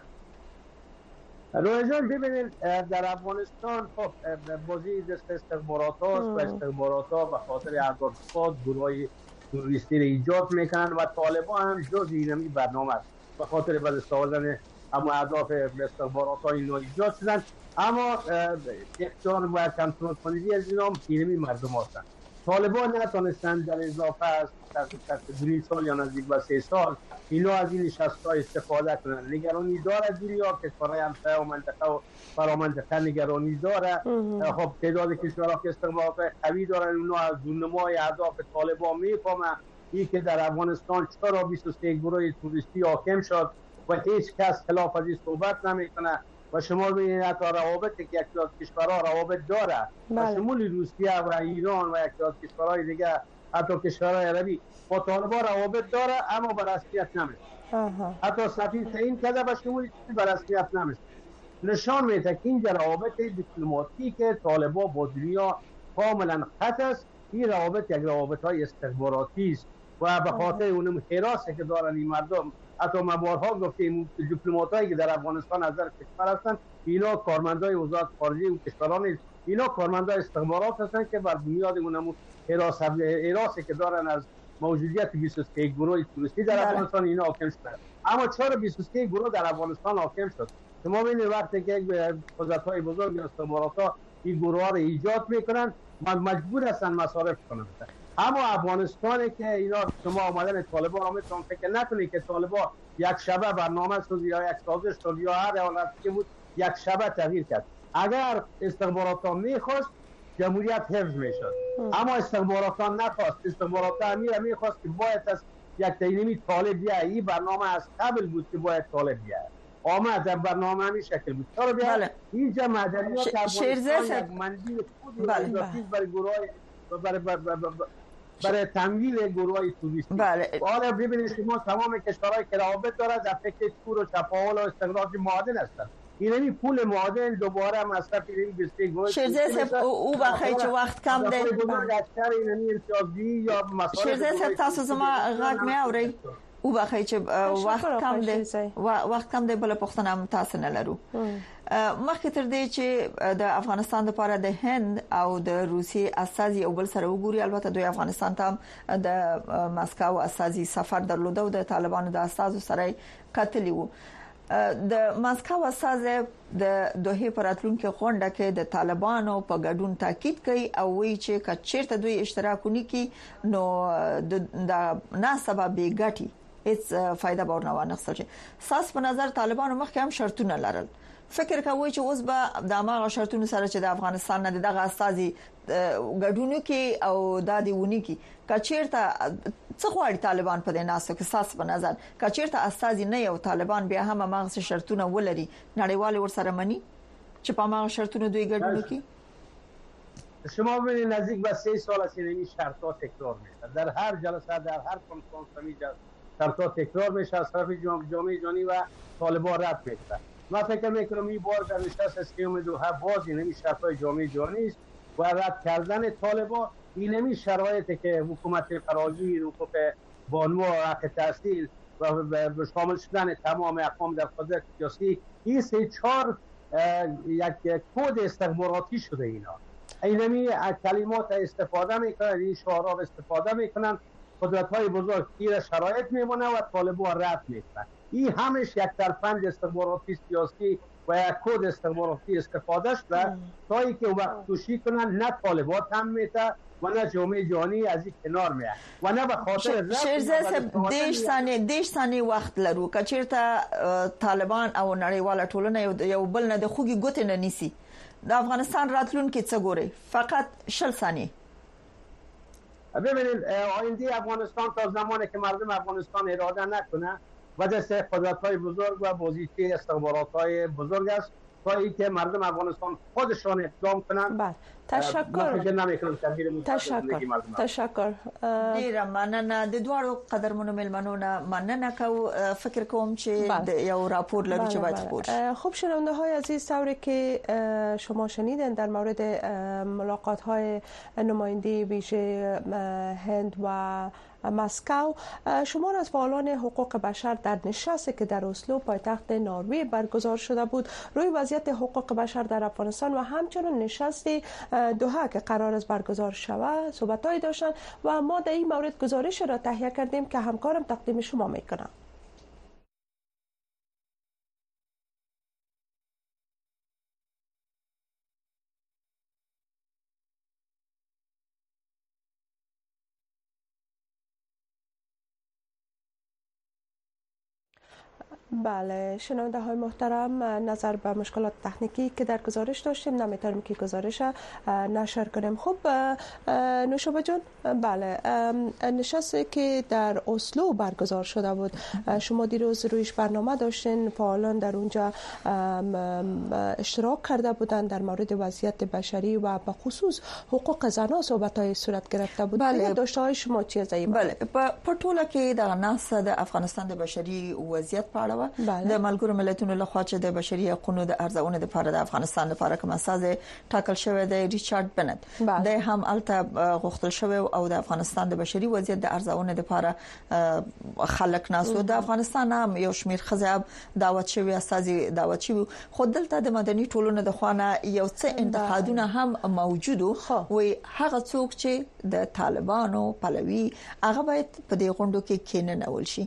روی جان ببینید در افغانستان خب بازی دست استخبارات هاست و استخبارات ها به خاطر اهداف گروه‌های تروریستی را ایجاد میکنن و طالبان هم جز اینمی برنامه است به خاطر به دست آوردن اما اهداف استخبارات‌های اینا ایجاد شدن، اما اقتدار و کنترل کننده از اینا پیرمی مردم هستند. طالبان نتونستند در اضافه از 2 سال یا نزدیک به 3 سال اینا از این نشست‌ها استفاده کنند. نگرانی داره دنیا، کشورهای همسایه و منطقه و فرامنطقه نگرانی داره. خب تعداد کشورها که استخبارات قوی دارن اونا از دونمای اهداف طالبان میفهمن این که در افغانستان چرا 23 گروه توریستی حاکم شد و هیچ کس خلاف از این صحبت نمیکنه و شما ببینید حتی روابطی که یک کشورها روابط داره و شمول روسیه و ایران و یک کشورهای دیگه حتی کشورهای عربی با طالبان روابط داره اما به رسمیت نمیشه. حتی سفیر تعیین کرده و شمول به رسمیت نمیشه. نشان میده که اینجا روابط دیپلماتیک طالبان با دنیا کاملا قطع است. این روابط یک روابط‌های استخباراتی است و به خاطر اون حراسی که دارن این مردم، حتی ما بارها گفتیم دیپلماتایی که در افغانستان از در کشور هستند اینا کارمندای وزارت خارجه و کشوران نیست، اینا کارمندای استخبارات هستند که بر بنیاد اون حراسی که دارن از موجودیت 23 گروه توریستی در افغانستان اینا حاکم شدن. اما چرا 23 گروه در افغانستان حاکم شد؟ شما ببینید وقتی که قدرت‌های بزرگ استخبارات‌ها این گروه‌ها رو ایجاد میکنن مجبور هستن مصارف کنند. اما افغانستان که اینا شما آمدن طالبان رو میتونم فکر نکنید که طالبان یک شبه برنامه شد یا یک سازش شد یا هر حالت که بود یک شبه تغییر کرد. اگر استخبارات ها میخواست جمهوریت حفظ میشد، اما استخبارات ها نخواست. استخبارات ها میخواست که باید از یک تینمی طالب بیاید. این برنامه از قبل بود که باید طالب بیاید. آمد در برنامه همین شکل بود. چرا بیاید؟ اینجا مدنیات افغانستان یک منظور خودی برای گروهای برای تمویل گروهای توریستی. حالا ببینید شما تمام کشورهای که روابط داره در فکر چور و چپاول و استخراج معادن هستند. اینمی پول معادن دوباره مصرف اینمی بسته گروه شیرزه او بخیر چه وقت کم ده شیرزه سب تاسو زما غاق می اوری او بخیر چه وقت کم ده بل پختن هم تاسو نلرو مخکې تر دې چې د افغانستان لپاره د هند او د روسیې استازي او بل سره وګوري. البته دوی افغانستان ته د مسکو استازي سفر درلوده او د طالبانو د استازو سره کتلی وو. د مسکو استازي د دوه پراتلونکو غونډه کې د طالبانو په ګډون تاکید کوي او وایي چې کچېرته دوی اشتراکونی کی نو د ناسبه بیګټي هیڅ فائدہ به نه ونغسل شي. ساس په نظر طالبانو مخکې هم شرطونه لرل. فکر کوي چې اوس به د هغه شرطونو سره چې د افغانستان نه دغه استازي ګډونو کې او د دیونی کې کچیرته څه غواړي طالبان په دې ناسو کې ساس په نظر کچیرته استازي نه یو طالبان بیا هم مغز شرطونه ولري نړیوال ورسره مني چې په هغه شرطونو دوی ګډونو کې شما ببینید نزدیک به 3 سال است این شرط‌ها تکرار میشه. در هر جلسه در هر کنفرانس میجا شرط‌ها تکرار میشه از طرف جامعه جهانی و طالبان رد میشه. من فکر میکنم این بار در نشست اسکیم دوحه باز اینمی شرط‌های جامعه جهانی است و رد کردن طالبان اینمی شرایطی که حکومت فراگیر، حقوق بانو و حق تحصیل و شامل شدن تمام اقوام در قدرت سیاسی این 3-4 یک کد استخباراتی شده. اینا اینمی کلمات استفاده میکنن، این شعارها استفاده میکنن، قدرت‌های بزرگ این شرایط میمونه و طالبان رد میکنن. این همش یک ترفند استخباراتی سیاسی و یک کد استخباراتی استفاده شده تا اینکه وقت توشی کنن نه طالبان هم میته و نه جامعه جهانی از این کنار میاد و نه به خاطر شیرزه دیش ثانیه وخت لرو کچیرته طالبان او نړیواله ټولنه یو بل نه د خوګي ګوت نه نیسی د افغانستان راتلونکي څه ګوري فقط 60 ثانیه. ببینید آینده افغانستان تا زمانی که مردم افغانستان اراده نکنه و دست قدرت‌های بزرگ و بازیچه استخبارات‌های بزرگ است تا اینکه مردم افغانستان خودشان اقدام کنند. تشکر ډیره مننه د دوړو قدرمنو ملمنو نه مننه کو فکر کوم چې یو راپور لري چې باید خپور شي. خب شنونده های عزیز طوری که شما شنیدن در مورد ملاقات های نماینده ویژه هند و مسکو شمار از فعالان حقوق بشر در نشستی که در اسلو پایتخت نروژ برگزار شده بود روی وضعیت حقوق بشر در افغانستان و همچنین نشست دوحه که قرار است برگزار شود صحبت‌هایی داشتند و ما در این مورد گزارش را تهیه کردیم که همکارم تقدیم شما میکنم. بله شنونده های محترم، نظر به مشکلات تکنیکی که در گزارش داشتیم نمیتونیم که گزارش نشر کنیم. خب نوشابه جان، بله نشستی که در اسلو برگزار شده بود، شما دیروز رویش برنامه داشتین، فعالان در اونجا اشتراک کرده بودند در مورد وضعیت بشری و به خصوص حقوق زنان صحبت‌های صورت گرفته بود. بله داشته های شما چی است؟ بله په ټوله کې د ناسا د افغانستان د بشري وضعیت په اړه د ملګرو ملتونو لخوا چې د بشري حقوقو د ارزونې لپاره د افغانستان لپاره کوم اساس ټاکل شوی دی، ریچارډ بنت د هم الته غوښتل شوی او د افغانستان د بشري وضعیت د ارزونې لپاره خلک ناسو د افغانستان هم یو شمیر خزاب دعوت شوی اساس دعوت شوی، خو دلته د مدني ټولنو د خوانه یو څه انتقادونه هم موجودو، وي هغه څوک چې د طالبانو پلوي هغه باید په دې غونډو کې کېننول شي.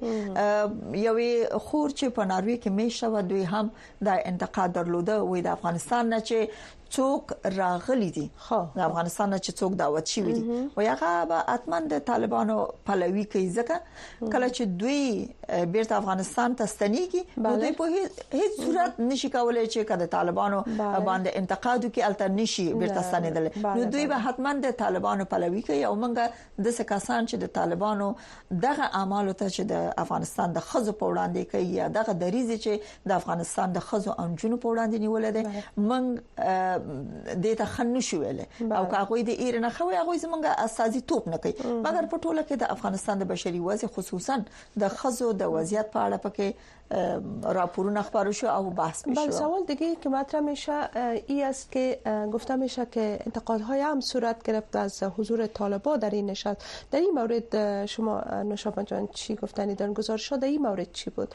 یوې خور چې په ناروې کې میشه و دوی هم د انتقاد درلوده، وي د افغانستان نه چې څوک راغلي دي، د افغانستان نه چې څوک دعوت شوی دي او هغه به اتمن د طالبانو پلوي کوي، ځکه کله چې دوی بیرته افغانستان ته ستنېږي دوی په هیڅ صورت نشي کولای چې کله طالبانو باندې انتقاد وکړي الته نشي بیرته ستنېدل، نو دوی به حتما د طالبانو پلوي کوي او موږ د کسان چې د طالبانو دغه اعمال ته چې د افغانستان د خزو په وړاندې کوي یا دغه دریزه چې د افغانستان د خزو انجونو په وړاندې نیولې ده، موږ دې ته خنو شو ویل او هغه د ایران خو هغه زمونږ اساسي توپ نه کوي، مګر په ټوله کې د افغانستان د بشري وضع خصوصا د خزو د وضعیت په اړه پکې راپورونه خبرو شو او بحث میشه. بله سوال دیگه که مطرح میشه ای است که گفته میشه که انتقادهای هم صورت گرفته از حضور طالبان در این نشست. در این مورد شما نوشابه جان چی گفتنی دارن؟ گزارش در این مورد چی بود؟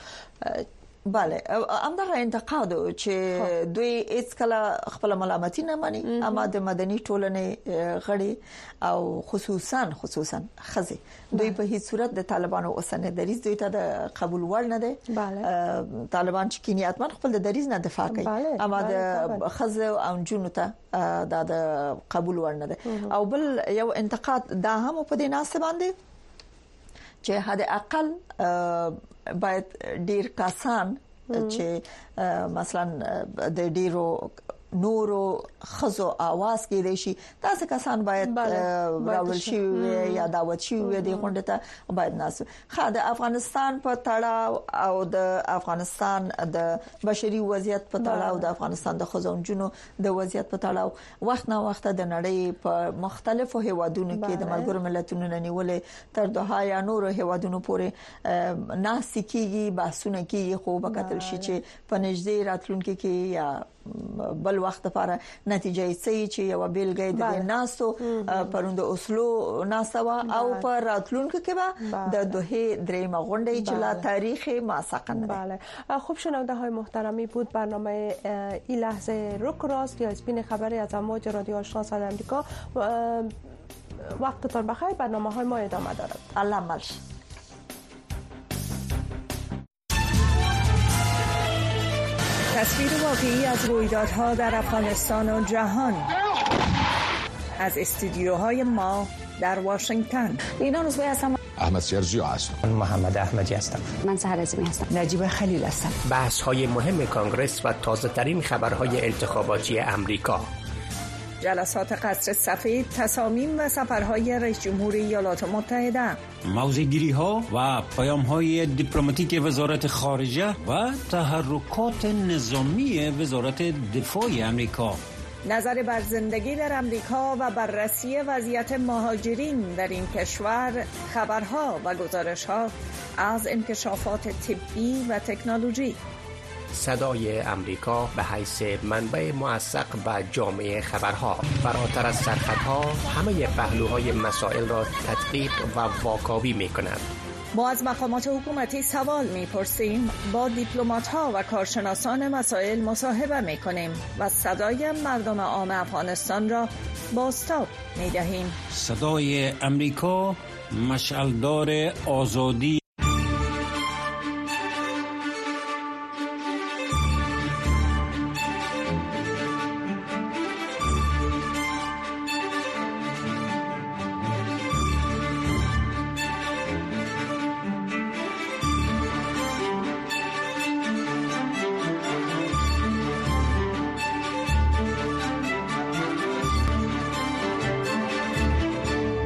بله همدغه انتقاد چې دوی هیڅ کله خپل ملامتي نه مانی، اما د مدني ټولنې غړي او خصوصا خزي دوی په هیڅ صورت د طالبانو اوسنه دریز دوی ته د قبول ور نه دي. طالبان چې کینیاتمن خپل د دریز نه دفاع کوي، اما د خزو او جنونو ته د قبول ور نه دي. او بل یو انتقاد دا هم په دې ناسه باندې چې حد اقل باید ډیر کسان چې مثلا د ډیرو نورو خزو आवाज کې دي شي تاسو کسان باید راول شي یا دعوت شي د غونډه ته باید ناس خا د افغانستان په تړاو او د افغانستان د بشري وضعیت په تړاو د افغانستان د خزونجونو د وضعیت په تړاو وخت نه وخت د نړۍ په مختلفو هیوادونو کې د ملګرو ملتونو نیولې تر دوه یا نورو هیوادونو پورې ناس کیږي بحثونه کیږي، خو به کتل شي چې په نږدې راتلونکو کې یا بل وخت لپاره نتیجه یې چې یو بیلګې د ناسو پروند اوسلو ناسوا او پر راتلونکو کې به د دوه درېمه غونډه چې لا تاریخ موثق. بله خوب شنونده های محترمی بود برنامه این لحظه رک راست یا اسپین خبری از امواج رادیو آشنا صدای آمریکا. وقتتان بخیر، برنامه های ما ادامه دارد. الله ملش. تصویر واقعی از رویدادها در افغانستان و جهان از استودیوهای ما در واشنگتن. اینا روزبه هستم. احمد سیرجی هستم. محمد احمدی هستم. من سحر عظیمی هستم. نجیب خلیل هستم. بحث‌های مهم کانگرس و تازه‌ترین خبرهای انتخاباتی امریکا. جلسات قصر سفید، تصامیم و سفرهای رئیس جمهور ایالات متحده. موضع‌گیری‌ها و پیام‌های دیپلماتیک وزارت خارجه و تحرکات نظامی وزارت دفاع امریکا. نظر بر زندگی در امریکا و بررسی وضعیت مهاجرین در این کشور، خبرها و گزارش‌ها از انکشافات طبی و تکنولوژی. صدای امریکا به حیث منبع موثق و جامع خبرها، فراتر از سرخطها همه پهلوهای مسائل را تدقیق و واکاوی می‌کند. ما از مقامات حکومتی سوال می‌پرسیم، با دیپلمات‌ها و کارشناسان مسائل مصاحبه می‌کنیم و صدای مردم عام افغانستان را بازتاب می‌دهیم. صدای امریکا، مشعلدار آزادی.